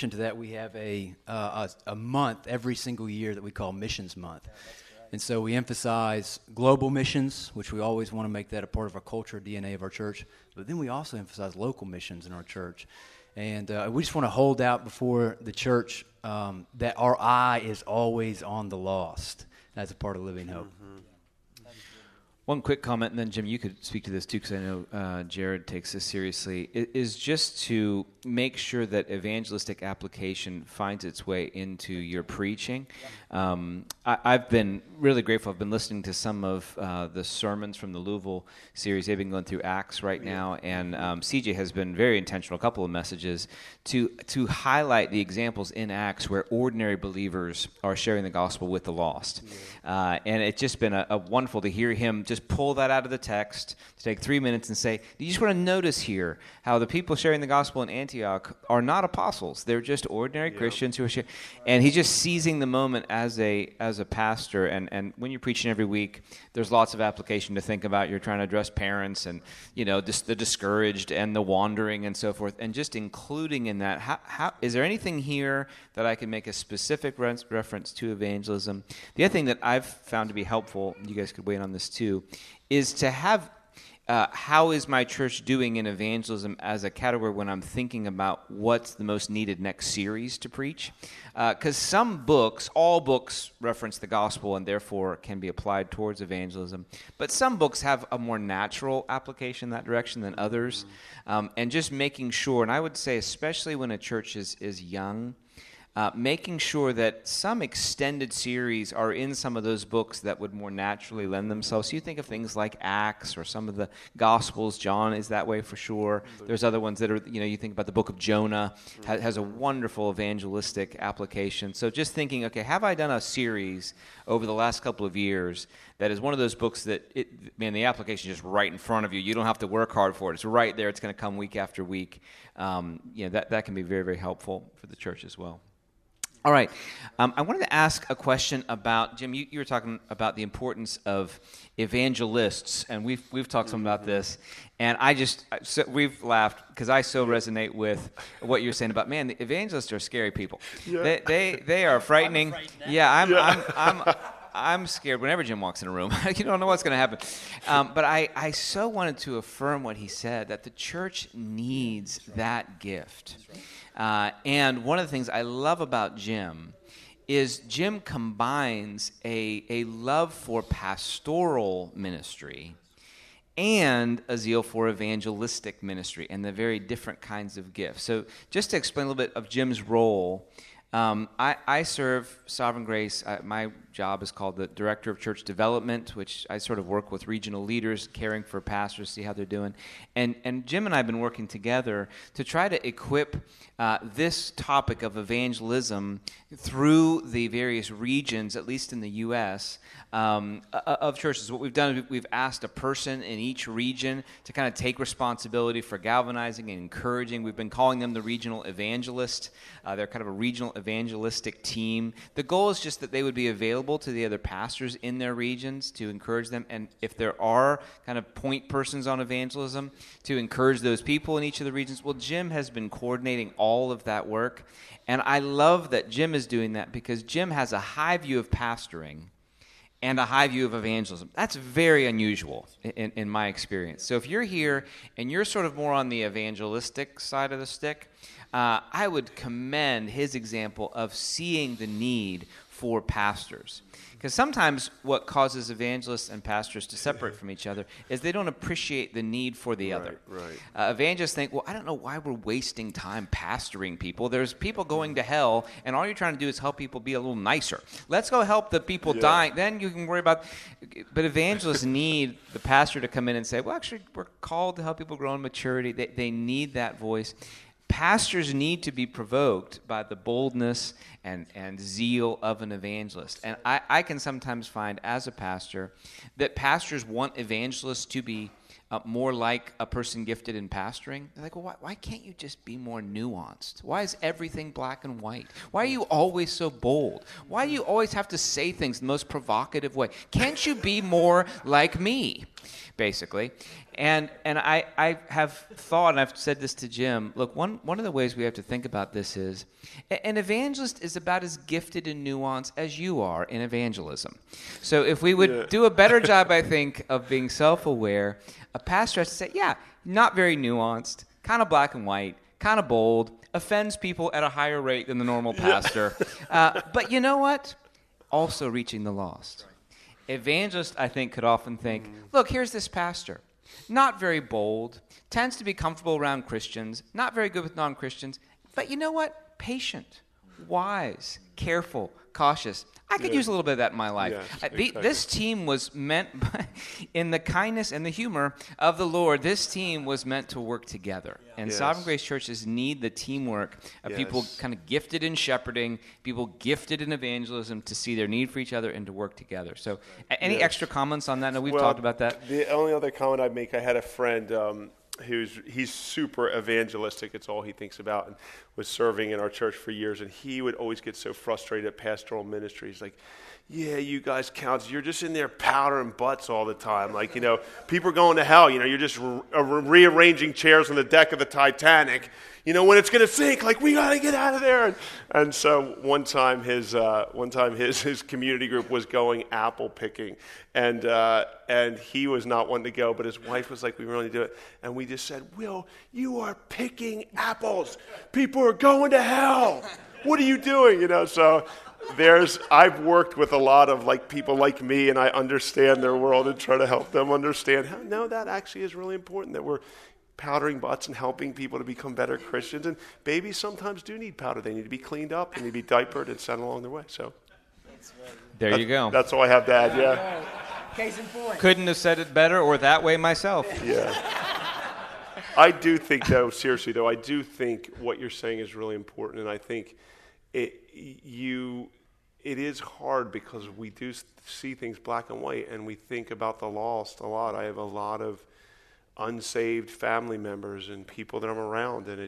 a month every single year that we call Missions Month. And so we emphasize global missions, which we always want to make that a part of our culture, DNA of our church. But then we also emphasize local missions in our church. And we just want to hold out before the church that our eye is always on the lost as a part of Living Hope. Mm-hmm. One quick comment, and then Jim, you could speak to this too, because I know Jared takes this seriously, is just to make sure that evangelistic application finds its way into your preaching. I've been really grateful. I've been listening to some of the sermons from the Louisville series. They've been going through Acts right now, and CJ has been very intentional, a couple of messages, to highlight the examples in Acts where ordinary believers are sharing the gospel with the lost. And it's just been a wonderful to hear him just pull that out of the text, to take 3 minutes and say, you just want to notice here how the people sharing the gospel in Antioch are not apostles. They're just ordinary Christians who are sharing. And he's just seizing the moment as a pastor. And when you're preaching every week, there's lots of application to think about. You're trying to address parents and, the discouraged and the wandering and so forth. And just including in that, how is there anything here that I can make a specific reference to evangelism? The other thing that I've found to be helpful, you guys could weigh in on this too, is to have how is my church doing in evangelism as a category when I'm thinking about what's the most needed next series to preach. Because all books reference the gospel and therefore can be applied towards evangelism. But some books have a more natural application in that direction than others. And just making sure, and I would say especially when a church is young, making sure that some extended series are in some of those books that would more naturally lend themselves. So you think of things like Acts or some of the Gospels. John is that way for sure. There's other ones that are, you think about the book of Jonah, has a wonderful evangelistic application. So just thinking, okay, have I done a series over the last couple of years that is one of those books that, the application is just right in front of you. You don't have to work hard for it. It's right there. It's going to come week after week. That can be very, very helpful for the church as well. All right. I wanted to ask a question about, Jim, you were talking about the importance of evangelists, and we've talked some about this, and we've laughed because I so resonate with what you're saying about, the evangelists are scary people. Yeah. They are frightening. I'm scared whenever Jim walks in a room. You don't know what's going to happen. But I so wanted to affirm what he said, that the church needs that gift. And one of the things I love about Jim is Jim combines a love for pastoral ministry and a zeal for evangelistic ministry and the very different kinds of gifts. So just to explain a little bit of Jim's role, I serve Sovereign Grace. My job is called the Director of Church Development, which I sort of work with regional leaders, caring for pastors, see how they're doing. And Jim and I have been working together to try to equip this topic of evangelism through the various regions, at least in the U.S., of churches. What we've done is we've asked a person in each region to kind of take responsibility for galvanizing and encouraging. We've been calling them the regional evangelist. They're kind of a regional evangelistic team. The goal is just that they would be available to the other pastors in their regions to encourage them, and if there are kind of point persons on evangelism, to encourage those people in each of the regions. Well, Jim has been coordinating all of that work, and I love that Jim is doing that because Jim has a high view of pastoring and a high view of evangelism. That's very unusual in my experience. So if you're here and you're sort of more on the evangelistic side of the stick, I would commend his example of seeing the need for pastors. Because sometimes what causes evangelists and pastors to separate from each other is they don't appreciate the need for the other. Right. Evangelists think, well, I don't know why we're wasting time pastoring people. There's people going to hell, and all you're trying to do is help people be a little nicer. Let's go help the people dying. Then you can worry about... But evangelists need the pastor to come in and say, well, actually, we're called to help people grow in maturity. They need that voice. Pastors need to be provoked by the boldness and zeal of an evangelist. And I can sometimes find as a pastor that pastors want evangelists to be more like a person gifted in pastoring. They're like, well, why can't you just be more nuanced? Why is everything black and white? Why are you always so bold? Why do you always have to say things in the most provocative way? Can't you be more like me, basically? And I have thought, and I've said this to Jim, look, one of the ways we have to think about this is an evangelist is about as gifted in nuance as you are in evangelism. So if we would do a better job, I think, of being self-aware, a pastor has to say, not very nuanced, kind of black and white, kind of bold, offends people at a higher rate than the normal pastor. But you know what? Also reaching the lost. Evangelists, I think, could often think, look, here's this pastor. Not very bold, tends to be comfortable around Christians, not very good with non-Christians, but you know what? Patient, wise, careful, cautious. I could use a little bit of that in my life. Yes, exactly. This team was meant, in the kindness and the humor of the Lord, this team was meant to work together. And Sovereign Grace churches need the teamwork of people kind of gifted in shepherding, people gifted in evangelism to see their need for each other and to work together. So any extra comments on that? No, we've talked about that. The only other comment I'd make, I had a friend he's super evangelistic. It's all he thinks about, and was serving in our church for years. And he would always get so frustrated at pastoral ministry. He's like, yeah, you guys counselors, you're just in there powdering butts all the time. Like, people are going to hell. You're just rearranging chairs on the deck of the Titanic. When it's going to sink, like, we got to get out of there. And so one time his community group was going apple picking, and he was not wanting to go, but his wife was like, we really do it. And we just said, Will, you are picking apples. People are going to hell. What are you doing? So I've worked with a lot of people like me, and I understand their world and try to help them understand how, no, that actually is really important, that we're powdering butts and helping people to become better Christians. And babies sometimes do need powder. They need to be cleaned up, they need to be diapered and sent along their way. So there you go. That's all I have to add, Case in point. Couldn't have said it better or that way myself. Yeah. I do think, though, seriously, I do think what you're saying is really important. And I think it is hard because we do see things black and white, and we think about the lost a lot. I have a lot of unsaved family members and people that I'm around, and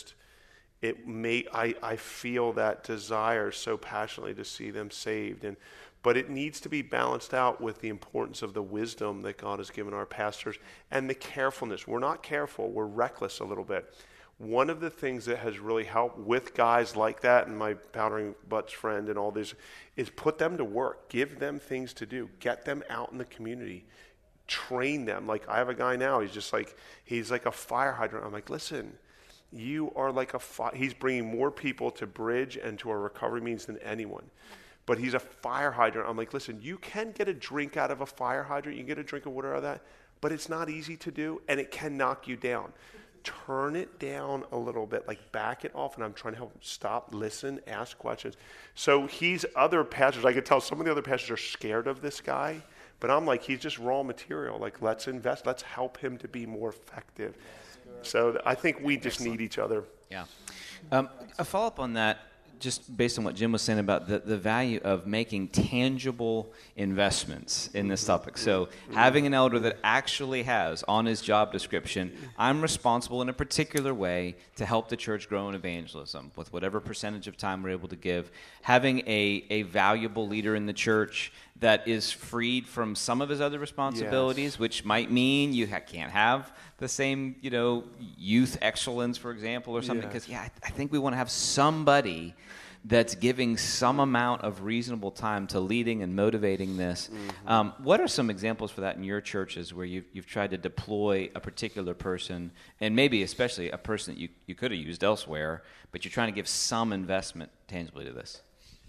I feel that desire so passionately to see them saved, but it needs to be balanced out with the importance of the wisdom that God has given our pastors and the carefulness. We're not careful, we're reckless a little bit. One of the things that has really helped with guys like that, and my powdering butts friend and all this, is put them to work, give them things to do, get them out in the community, train them. Like, I have a guy now, he's like a fire hydrant. I'm like, listen, you are like he's bringing more people to Bridge and to our recovery meetings than anyone. But he's a fire hydrant. I'm like, listen, you can get a drink out of a fire hydrant. You can get a drink of water out of that. But it's not easy to do, and it can knock you down. Turn it down a little bit, back it off. And I'm trying to help him stop, listen, ask questions. So other pastors, I could tell some of the other pastors are scared of this guy. But I'm like, he's just raw material. Let's invest. Let's help him to be more effective. So I think we just need each other. Yeah. A follow-up on that, just based on what Jim was saying about the value of making tangible investments in this topic. So having an elder that actually has on his job description, I'm responsible in a particular way to help the church grow in evangelism with whatever percentage of time we're able to give. Having a valuable leader in the church that is freed from some of his other responsibilities, which might mean you can't have the same, youth excellence, for example, or something. Because, I think we want to have somebody that's giving some amount of reasonable time to leading and motivating this. Mm-hmm. What are some examples for that in your churches where you've tried to deploy a particular person, and maybe especially a person that you could have used elsewhere, but you're trying to give some investment tangibly to this?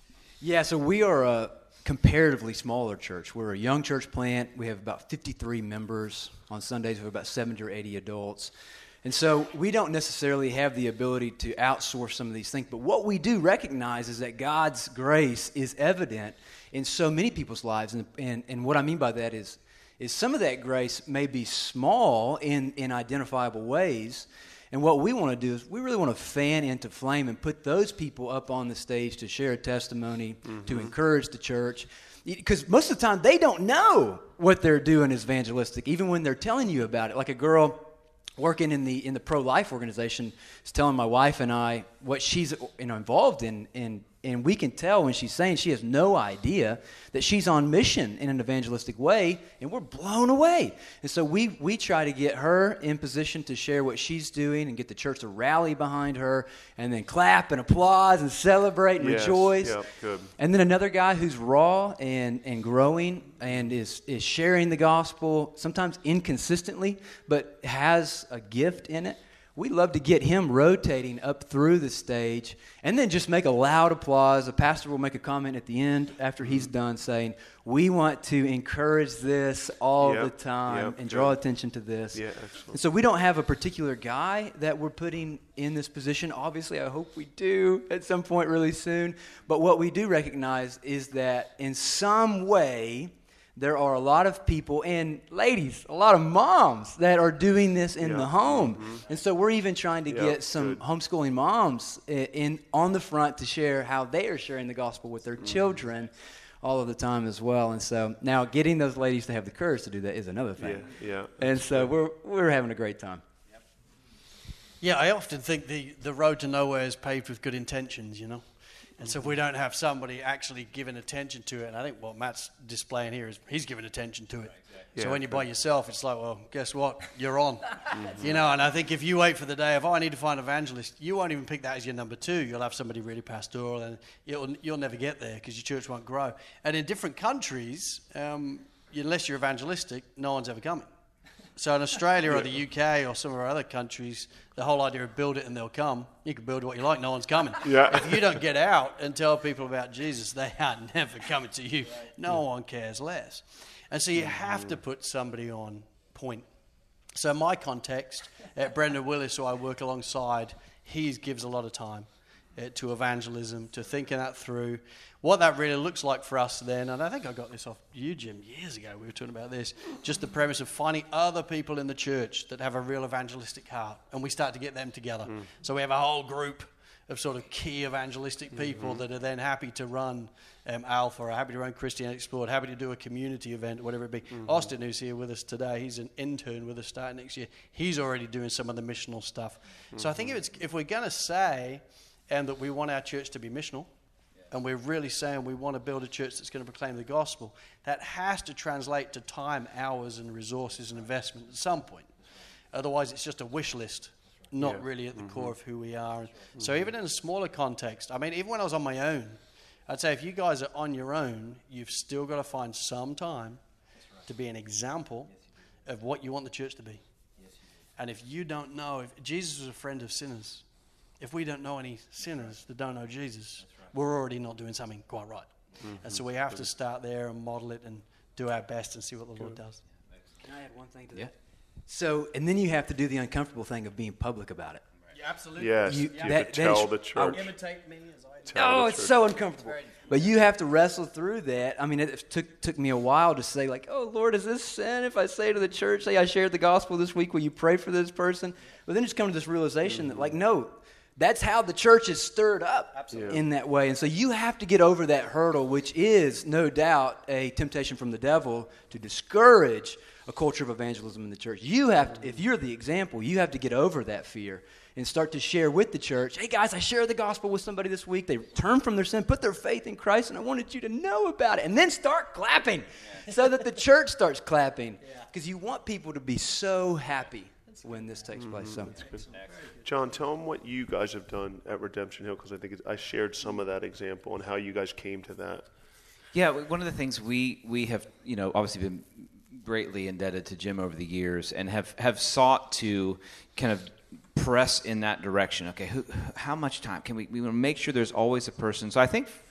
Yeah, so we are a comparatively smaller church. We're a young church plant. We have about 53 members. On Sundays, we have about 70 or 80 adults. And so we don't necessarily have the ability to outsource some of these things. But what we do recognize is that God's grace is evident in so many people's lives. And what I mean by that is some of that grace may be small in identifiable ways. And what we want to do is we really want to fan into flame and put those people up on the stage to share a testimony, to encourage the church. Because most of the time, they don't know what they're doing is evangelistic, even when they're telling you about it. Like a girl working in the pro-life organization is telling my wife and I what she's involved in, and we can tell when she's saying she has no idea that she's on mission in an evangelistic way, and we're blown away. And so we try to get her in position to share what she's doing and get the church to rally behind her and then clap and applause and celebrate and rejoice. Yep, good. And then another guy who's raw and growing and is sharing the gospel, sometimes inconsistently, but has a gift in it. We love to get him rotating up through the stage and then just make a loud applause. The pastor will make a comment at the end after he's done saying, we want to encourage this all the time and draw attention to this. Yeah, excellent. And so we don't have a particular guy that we're putting in this position. Obviously, I hope we do at some point really soon. But what we do recognize is that in some way, there are a lot of people, and ladies, a lot of moms that are doing this in the home. And so we're even trying to get some homeschooling moms on the front to share how they are sharing the gospel with their children all of the time as well. And so now getting those ladies to have the courage to do that is another thing. And so we're having a great time. Yeah, I often think the road to nowhere is paved with good intentions, you know. And so if we don't have somebody actually giving attention to it, and I think what Matt's displaying here is he's giving attention to it. So when you're by yourself, it's like, well, guess what? You're on. You know, and I think if you wait for the day of, I need to find an evangelist, you won't even pick that as your number two. You'll have somebody really pastoral, and you'll never get there because your church won't grow. And in different countries, unless you're evangelistic, no one's ever coming. So in Australia or the UK or some of our other countries, the whole idea of build it and they'll come. You can build what you like, no one's coming. If you don't get out and tell people about Jesus, they are never coming to you. No one cares less. And so you have to put somebody on point. So in my context, Brendan Willis, who I work alongside, he gives a lot of time to evangelism, to thinking that through. What that really looks like for us then, and I think I got this off you, Jim, years ago. We were talking about this. Just the premise of finding other people in the church that have a real evangelistic heart, and we start to get them together. So we have a whole group of sort of key evangelistic people that are then happy to run Alpha, or happy to run Christianity Explored, happy to do a community event, whatever it be. Austin, who's here with us today, he's an intern with us starting next year. He's already doing some of the missional stuff. So I think if we're going to say that we want our church to be missional, and we're really saying we want to build a church that's going to proclaim the gospel, that has to translate to time, hours, and resources and investment at some point. Otherwise, it's just a wish list, not really at the core of who we are. So even in a smaller context, I mean, even when I was on my own, I'd say if you guys are on your own, you've still got to find some time to be an example of what you want the church to be. And if you don't know, if Jesus was a friend of sinners, if we don't know any sinners that don't know Jesus, we're already not doing something quite right. And so we have to start there and model it and do our best and see what the Lord does. Can I add one thing to that? So, and then you have to do the uncomfortable thing of being public about it. Yeah, absolutely. Yes, you have to tell the church. Imitate me as I do. Oh, it's so uncomfortable. But you have to wrestle through that. I mean, it took me a while to say, like, oh, Lord, is this sin if I say to the church, say I shared the gospel this week, will you pray for this person? But then just come to this realization that, like, no, that's how the church is stirred up in that way. And so you have to get over that hurdle, which is no doubt a temptation from the devil to discourage a culture of evangelism in the church. You have to, if you're the example, you have to get over that fear and start to share with the church, hey guys, I shared the gospel with somebody this week. They turned from their sin, put their faith in Christ, and I wanted you to know about it. And then start clapping so that the church starts clapping, because you want people to be so happy when this takes place. So, John, tell them what you guys have done at Redemption Hill, because I think I shared some of that example and how you guys came to that. Yeah, one of the things we have, obviously been greatly indebted to Jim over the years, and have sought to kind of press in that direction. Okay, how much time can we want to make sure there's always a person. So I think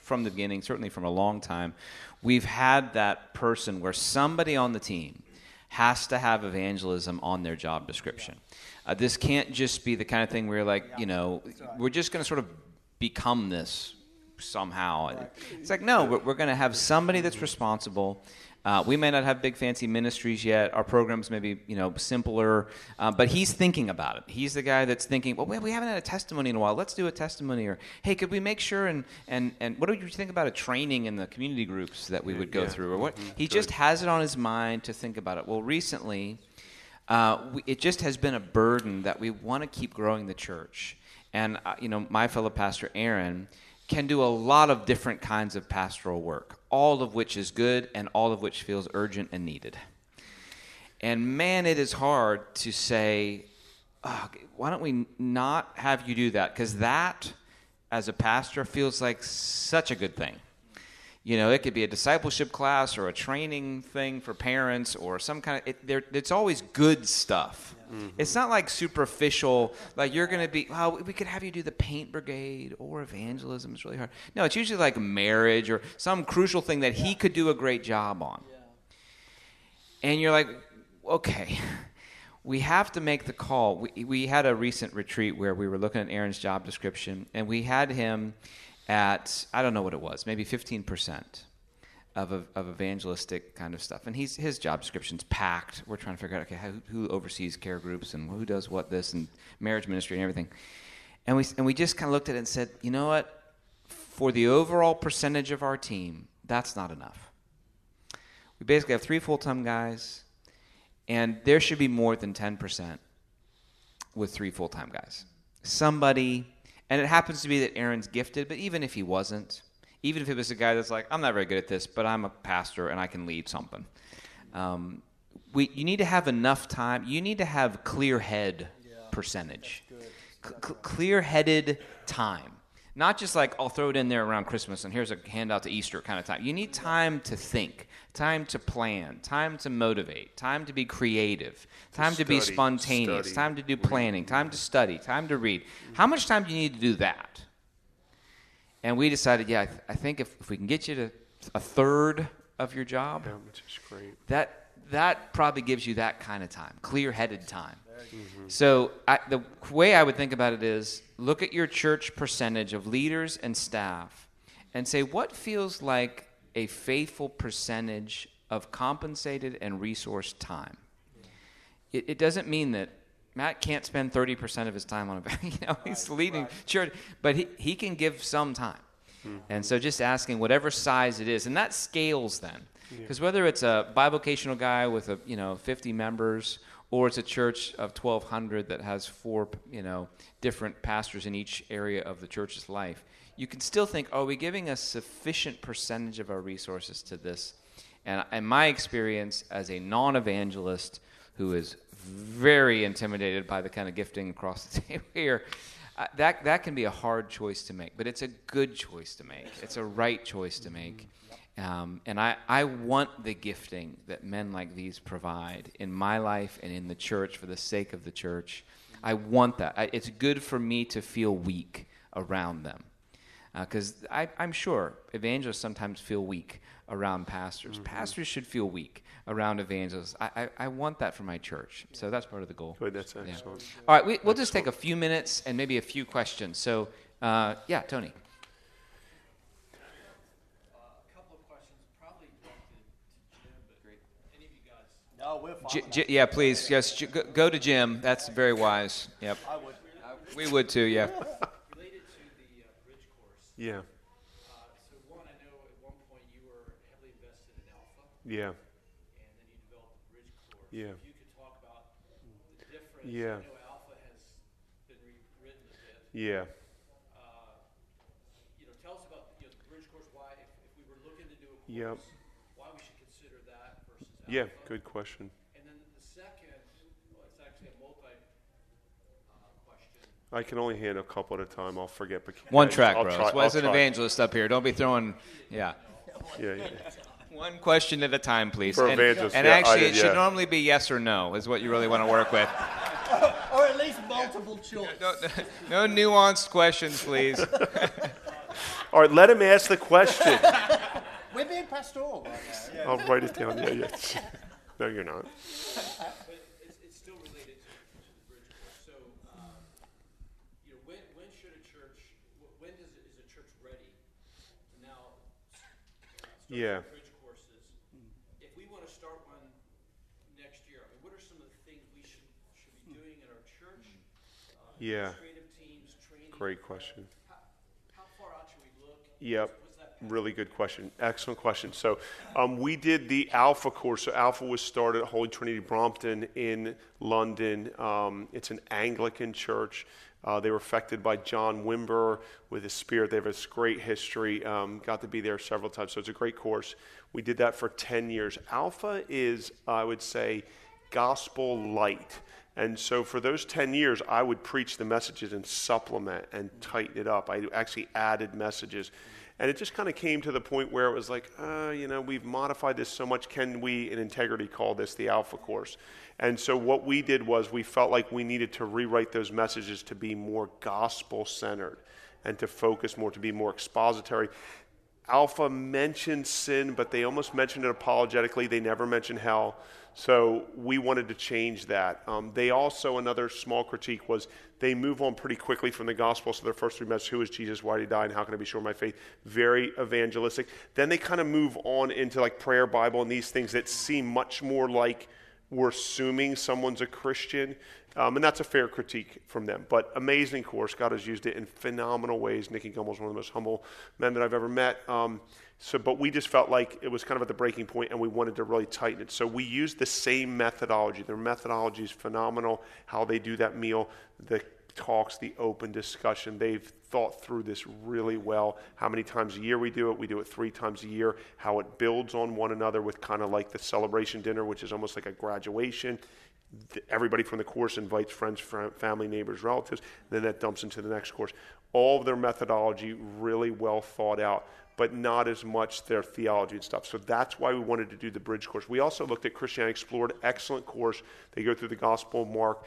from the beginning, certainly from a long time, we've had that person where somebody on the team has to have evangelism on their job description. This can't just be the kind of thing where, like, we're just going to sort of become this somehow. It's like, no, we're going to have somebody that's responsible. We may not have big fancy ministries yet. Our programs may be, simpler. But he's thinking about it. He's the guy that's thinking, well, we haven't had a testimony in a while. Let's do a testimony. Or, hey, could we make sure and what do you think about a training in the community groups that we would go through? Or what? He just has it on his mind to think about it. Well, recently, it just has been a burden that we want to keep growing the church. And, my fellow pastor, Aaron, can do a lot of different kinds of pastoral work, all of which is good and all of which feels urgent and needed. And man, it is hard to say, why don't we not have you do that? Because that, as a pastor, feels like such a good thing. It could be a discipleship class or a training thing for parents or some kind of, it's always good stuff. Mm-hmm. It's not like superficial, like you're going to be, we could have you do the paint brigade or evangelism. It's really hard. No, it's usually like marriage or some crucial thing that he could do a great job on. Yeah. And you're like, okay, we have to make the call. We had a recent retreat where we were looking at Aaron's job description, and we had him at, I don't know what it was, maybe 15% of evangelistic kind of stuff. And his job description's packed. We're trying to figure out, okay, who oversees care groups and who does what this and marriage ministry and everything. And we just kind of looked at it and said, you know what? For the overall percentage of our team, that's not enough. We basically have 3 full-time guys, and there should be more than 10% with 3 full-time guys. Somebody, and it happens to be that Aaron's gifted, but even if he wasn't, even if it was a guy that's like, I'm not very good at this, but I'm a pastor and I can lead something. You need to have enough time. You need to have clear head percentage. Clear-headed time. Not just like, I'll throw it in there around Christmas and here's a handout to Easter kind of time. You need time to think, time to plan, time to motivate, time to be creative, time to be spontaneous, time to do planning, time to study, time to read. How much time do you need to do that? And we decided, I think if we can get you to a third of your job, which is great. That probably gives you that kind of time, clear-headed time. Mm-hmm. So the way I would think about it is look at your church percentage of leaders and staff and say, what feels like a faithful percentage of compensated and resourced time? It doesn't mean that Matt can't spend 30% of his time on he's leading church, but he can give some time. Mm-hmm. And so just asking whatever size it is, and that scales then. Because whether it's a bivocational guy with 50 members, or it's a church of 1,200 that has 4 different pastors in each area of the church's life, you can still think, are we giving a sufficient percentage of our resources to this? And in my experience as a non-evangelist who is very intimidated by the kind of gifting across the table here, that can be a hard choice to make. But it's a good choice to make. It's a right choice to make. And I want the gifting that men like these provide in my life and in the church for the sake of the church. I want that. It's good for me to feel weak around them. Because I'm sure evangelists sometimes feel weak around pastors. Mm-hmm. Pastors should feel weak around evangelists. I want that for my church. So that's part of the goal. Good, that's excellent. Yeah. All right, we'll just take a few minutes and maybe a few questions. So, Tony. Oh, we're fine. Yeah, please. Yes, go to Jim. That's very wise. Yep. I would. We would too, yeah. Related to the bridge course. Yeah. So one, I know at one point you were heavily invested in Alpha. Yeah. And then you developed the bridge course. Yeah. If you could talk about the difference. Yeah. I know Alpha has been rewritten a bit. Yeah. Tell us about the bridge course. Why, if we were looking to do a course, Yep. why we should consider that versus Alpha. Yeah, good question. And then the second, it's actually a question. I can only handle a couple at a time. I'll forget. But One track, bro. I'll It's an try. evangelist up here. Don't be throwing, Yeah. One question at a time, please. For and evangelists, and yeah, actually, it should yeah. normally be yes or no is what you really want to work with. Or at least multiple choice. No nuanced questions, please. All right, let him ask the question. We're being pastoral right now. I'll write it down. Yeah. No, you're not. But it's still related to the bridge course. So, when should a church? When is a church ready to now start bridge courses? If we want to start one next year, I mean, what are some of the things we should be doing in our church? Administrative teams, training. Great question. How far out should we look? Yep. Really good question. Excellent question. So we did the Alpha course. So Alpha was started at Holy Trinity Brompton in London. It's an Anglican church. They were affected by John Wimber with his spirit. They have this great history. Got to be there several times. So it's a great course. We did that for 10 years. Alpha is, I would say, gospel light. And so for those 10 years, I would preach the messages and supplement and tighten it up. I actually added messages. And it just kind of came to the point where it was like, we've modified this so much. Can we, in integrity, call this the Alpha course? And so what we did was we felt like we needed to rewrite those messages to be more gospel-centered and to focus more, to be more expository. Alpha mentioned sin, but they almost mentioned it apologetically. They never mentioned hell. So we wanted to change that. They also, another small critique was they move on pretty quickly from the gospel. So their first three messages, who is Jesus, why did he die, and how can I be sure of my faith? Very evangelistic. Then they kind of move on into like prayer, Bible, and these things that seem much more like we're assuming someone's a Christian. And that's a fair critique from them. But amazing course. God has used it in phenomenal ways. Nicky Gumbel's one of the most humble men that I've ever met. But we just felt like it was kind of at the breaking point, and we wanted to really tighten it. So we used the same methodology. Their methodology is phenomenal, how they do that meal, the talks, the open discussion. They've thought through this really well. How many times a year we do it 3 times a year. How it builds on one another with kind of like the celebration dinner, which is almost like a graduation. Everybody from the course invites friends, family, neighbors, relatives. Then that dumps into the next course. All of their methodology really well thought out, but not as much their theology and stuff. So that's why we wanted to do the bridge course. We also looked at Christianity Explored, excellent course. They go through the Gospel of Mark.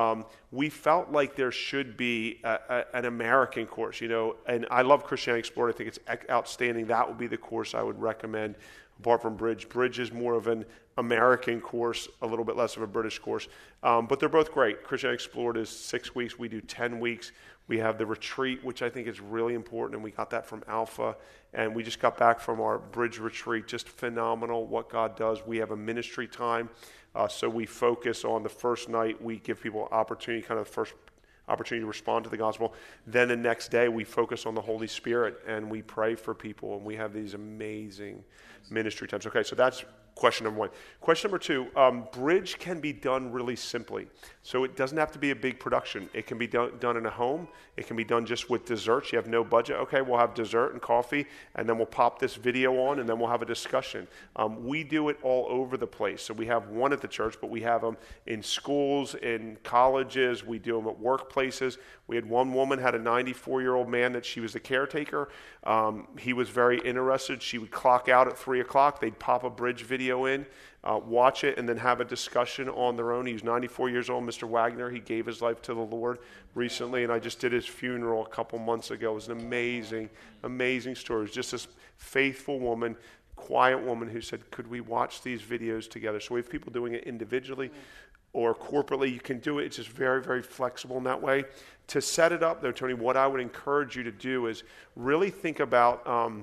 We felt like there should be an American course, and I love Christianity Explored. I think it's outstanding. That would be the course I would recommend apart from Bridge. Bridge is more of an American course, a little bit less of a British course, but they're both great. Christianity Explored is 6 weeks. We do 10 weeks. We have the retreat, which I think is really important, and we got that from Alpha. And we just got back from our Bridge retreat. Just phenomenal what God does. We have a ministry time, so we focus on the first night. We give people opportunity, kind of the first opportunity to respond to the gospel. Then the next day, we focus on the Holy Spirit, and we pray for people, and we have these amazing ministry times. Okay, so that's question number 1. Question number 2, Bridge can be done really simply. So it doesn't have to be a big production. It can be done in a home. It can be done just with desserts. You have no budget. Okay, we'll have dessert and coffee, and then we'll pop this video on, and then we'll have a discussion. We do it all over the place. So we have one at the church, but we have them in schools, in colleges. We do them at workplaces. We had one woman had a 94-year-old man that she was the caretaker. He was very interested. She would clock out at 3 o'clock. They'd pop a Bridge video in, watch it, and then have a discussion on their own. He was 94 years old, Mr. Wagner. He gave his life to the Lord recently, and I just did his funeral a couple months ago. It was an amazing, amazing story. It was just this faithful woman, quiet woman who said, could we watch these videos together? So we have people doing it individually or corporately. You can do it. It's just very, very flexible in that way. To set it up, though, Tony, what I would encourage you to do is really think about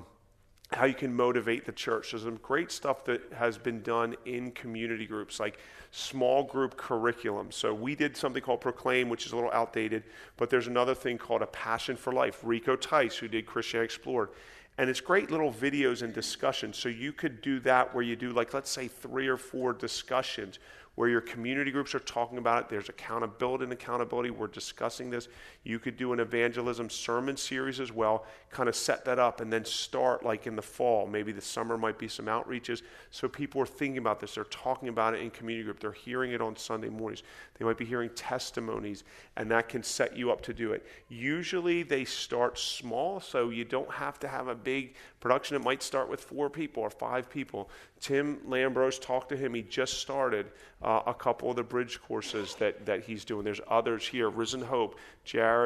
how you can motivate the church. There's some great stuff that has been done in community groups, like small group curriculum. So we did something called Proclaim, which is a little outdated, but there's another thing called A Passion for Life. Rico Tice, who did Christianity Explored. And it's great little videos and discussions. So you could do that where you do, like, let's say 3 or 4 discussions where your community groups are talking about it. There's accountability. We're discussing this. You could do an evangelism sermon series as well, kind of set that up and then start like in the fall. Maybe the summer might be some outreaches. So people are thinking about this. They're talking about it in community group. They're hearing it on Sunday mornings. They might be hearing testimonies, and that can set you up to do it. Usually they start small, so you don't have to have a big production. It might start with 4 people or 5 people. Tim Lambros, talked to him. He just started a couple of the Bridge courses that he's doing. There's others here. Risen Hope, Jared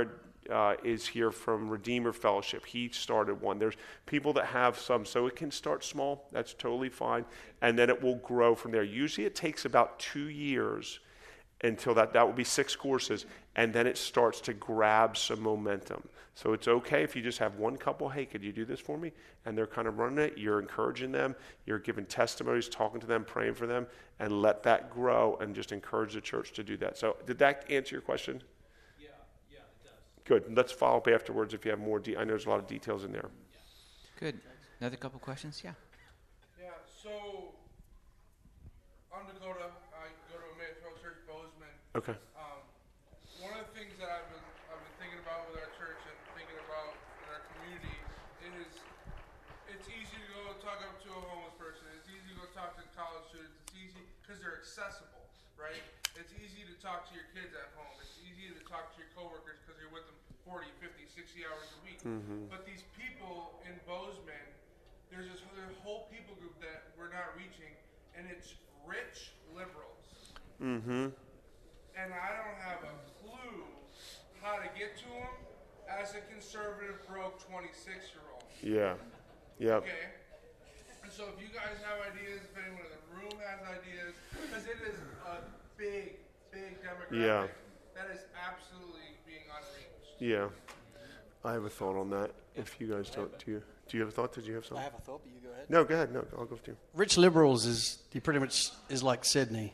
is here from Redeemer Fellowship. He started one. There's people that have some, so it can start small. That's totally fine. And then it will grow from there. Usually it takes about 2 years until that will be 6 courses, and then it starts to grab some momentum. So it's okay if you just have one couple, hey, could you do this for me? And they're kind of running it. You're encouraging them. You're giving testimonies, talking to them, praying for them, and let that grow and just encourage the church to do that. So did that answer your question? Yeah, it does. Good. Let's follow up afterwards if you have more. I know there's a lot of details in there. Good. Another couple questions? Yeah. Yeah, so I'm Dakota. I go to Emmanuel Church Bozeman. Okay. One of the things that I've been thinking about with our church and thinking about in our community is it's easy to go talk up to a homeless person. It's easy to go talk to college students. It's easy because they're accessible, right? It's easy to talk to your kids at home. It's easy to talk to your coworkers because you're with them 40, 50, 60 hours a week. Mm-hmm. But these people in Bozeman, there's this whole people group that we're not reaching, and it's rich liberals. Mm-hmm. And I don't have a clue how to get to them as a conservative, broke 26-year-old. Yeah. Yep. Okay? And so if you guys have ideas, if anyone in the room has ideas, because it is a big demographic that is absolutely being unreached. Yeah. I have a thought on that. If you guys don't, do you have a thought? Did you have something? I have a thought, but you go ahead. No, go ahead. No, I'll go with you. Rich liberals is like Sydney.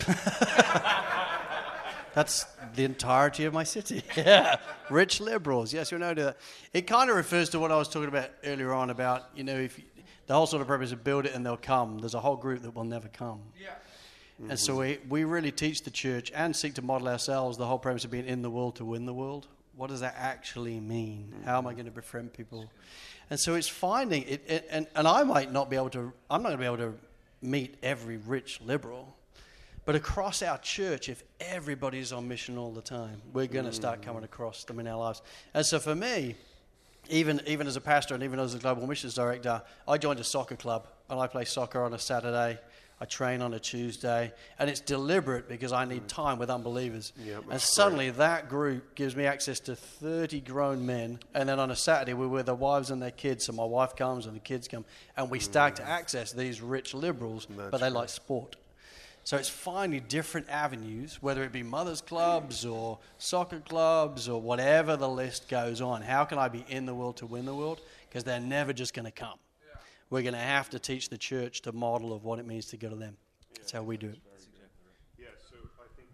That's the entirety of my city. Yeah, rich liberals. Yes, you know that. It kind of refers to what I was talking about earlier on about, if the whole sort of purpose of build it and they'll come. There's a whole group that will never come. Yeah. Mm-hmm. And so we really teach the church and seek to model ourselves the whole premise of being in the world to win the world. What does that actually mean? How am I going to befriend people? And so it's finding it, and I might not be able to. I'm not going to be able to meet every rich liberal. But across our church, if everybody's on mission all the time, we're going to start coming across them in our lives. And so for me, even as a pastor and even as a global missions director, I joined a soccer club, and I play soccer on a Saturday. I train on a Tuesday, and it's deliberate because I need time with unbelievers. Yep, and suddenly that group gives me access to 30 grown men, and then on a Saturday we're with their wives and their kids, so my wife comes and the kids come, and we start to access these rich liberals, but they like sport. So it's finding different avenues, whether it be mothers clubs or soccer clubs or whatever the list goes on. How can I be in the world to win the world? Because they're never just going to come. Yeah. We're going to have to teach the church the model of what it means to go to them. That's how we do it. Yeah, so I think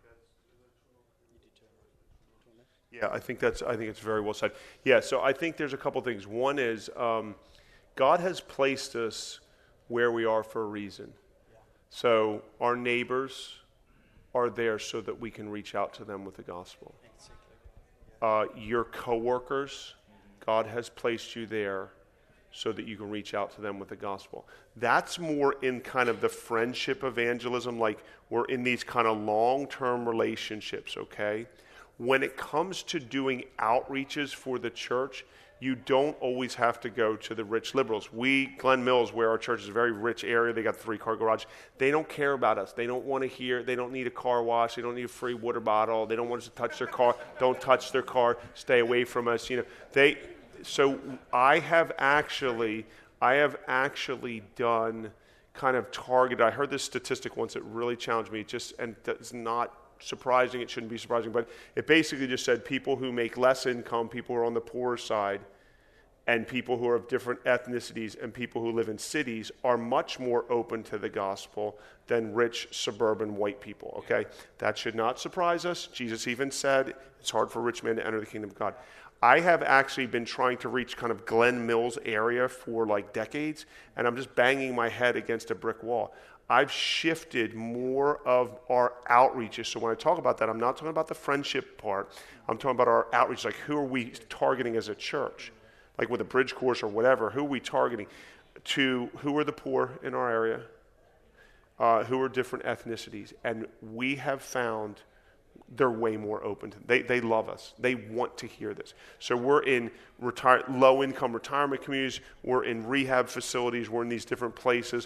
that's... I think it's very well said. Yeah, so I think there's a couple things. One is God has placed us where we are for a reason. So our neighbors are there so that we can reach out to them with the gospel. Your coworkers, God has placed you there so that you can reach out to them with the gospel. That's more in kind of the friendship evangelism, like we're in these kind of long-term relationships, okay? When it comes to doing outreaches for the church, you don't always have to go to the rich liberals. Glen Mills, where our church is a very rich area, they got the 3-car garage. They don't care about us. They don't want to hear. They don't need a car wash. They don't need a free water bottle. They don't want us to touch their car. Don't touch their car. Stay away from us. So I have actually done kind of targeted. I heard this statistic once that really challenged me. And it's not surprising. It shouldn't be surprising, but it basically just said people who make less income, people who are on the poorer side, and people who are of different ethnicities and people who live in cities are much more open to the gospel than rich suburban white people, okay? That should not surprise us. Jesus even said it's hard for rich men to enter the kingdom of God. I have actually been trying to reach kind of Glen Mills area for like decades, and I'm just banging my head against a brick wall. I've shifted more of our outreaches. So when I talk about that, I'm not talking about the friendship part. I'm talking about our outreach, like who are we targeting as a church? Like with a bridge course or whatever, who are we targeting? To who are the poor in our area? Who are different ethnicities? And we have found they're way more open to they love us. They want to hear this. So we're in low-income retirement communities. We're in rehab facilities. We're in these different places.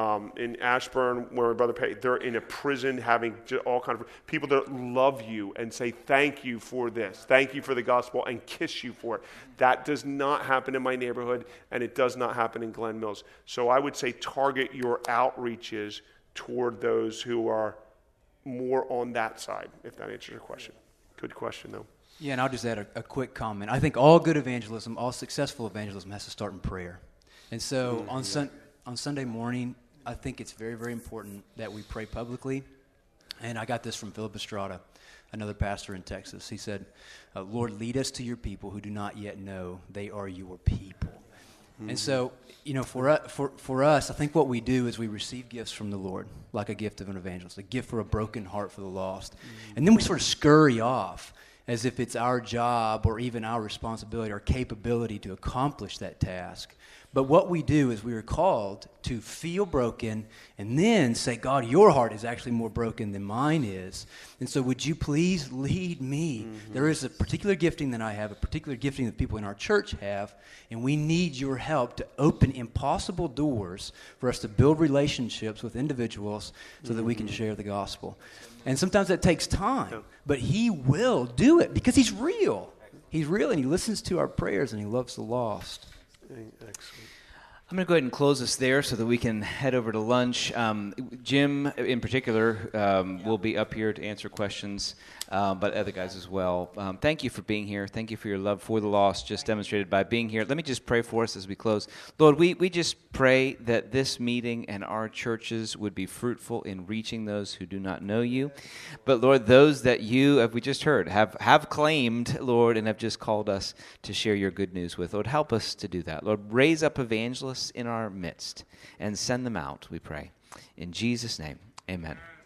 In Ashburn, where my brother paid, they're in a prison having all kinds of people that love you and say thank you for this, thank you for the gospel, and kiss you for it. That does not happen in my neighborhood, and it does not happen in Glen Mills. So I would say target your outreaches toward those who are more on that side, if that answers your question. Good question, though. Yeah, and I'll just add a quick comment. I think all good evangelism, all successful evangelism has to start in prayer. And so on Sunday morning, I think it's very, very important that we pray publicly. And I got this from Philip Estrada, another pastor in Texas. He said, Lord, lead us to your people who do not yet know they are your people. And so, for us, I think what we do is we receive gifts from the Lord, like a gift of an evangelist, a gift for a broken heart for the lost. And then we sort of scurry off as if it's our job or even our responsibility or capability to accomplish that task. But what we do is we are called to feel broken and then say, God, your heart is actually more broken than mine is. And so would you please lead me? Mm-hmm. There is a particular gifting that I have, a particular gifting that people in our church have, and we need your help to open impossible doors for us to build relationships with individuals so that we can share the gospel. And sometimes that takes time, but he will do it because he's real. He's real, and he listens to our prayers, and he loves the lost. Excellent. I'm going to go ahead and close this there so that we can head over to lunch. Jim, in particular, will be up here to answer questions, but other guys as well. Thank you for being here. Thank you for your love for the lost, just demonstrated by being here. Let me just pray for us as we close. Lord, we just pray that this meeting and our churches would be fruitful in reaching those who do not know you. But, Lord, those that you, as we just heard, have claimed, Lord, and have just called us to share your good news with. Lord, help us to do that. Lord, raise up evangelists in our midst and send them out, we pray. In Jesus' name, amen.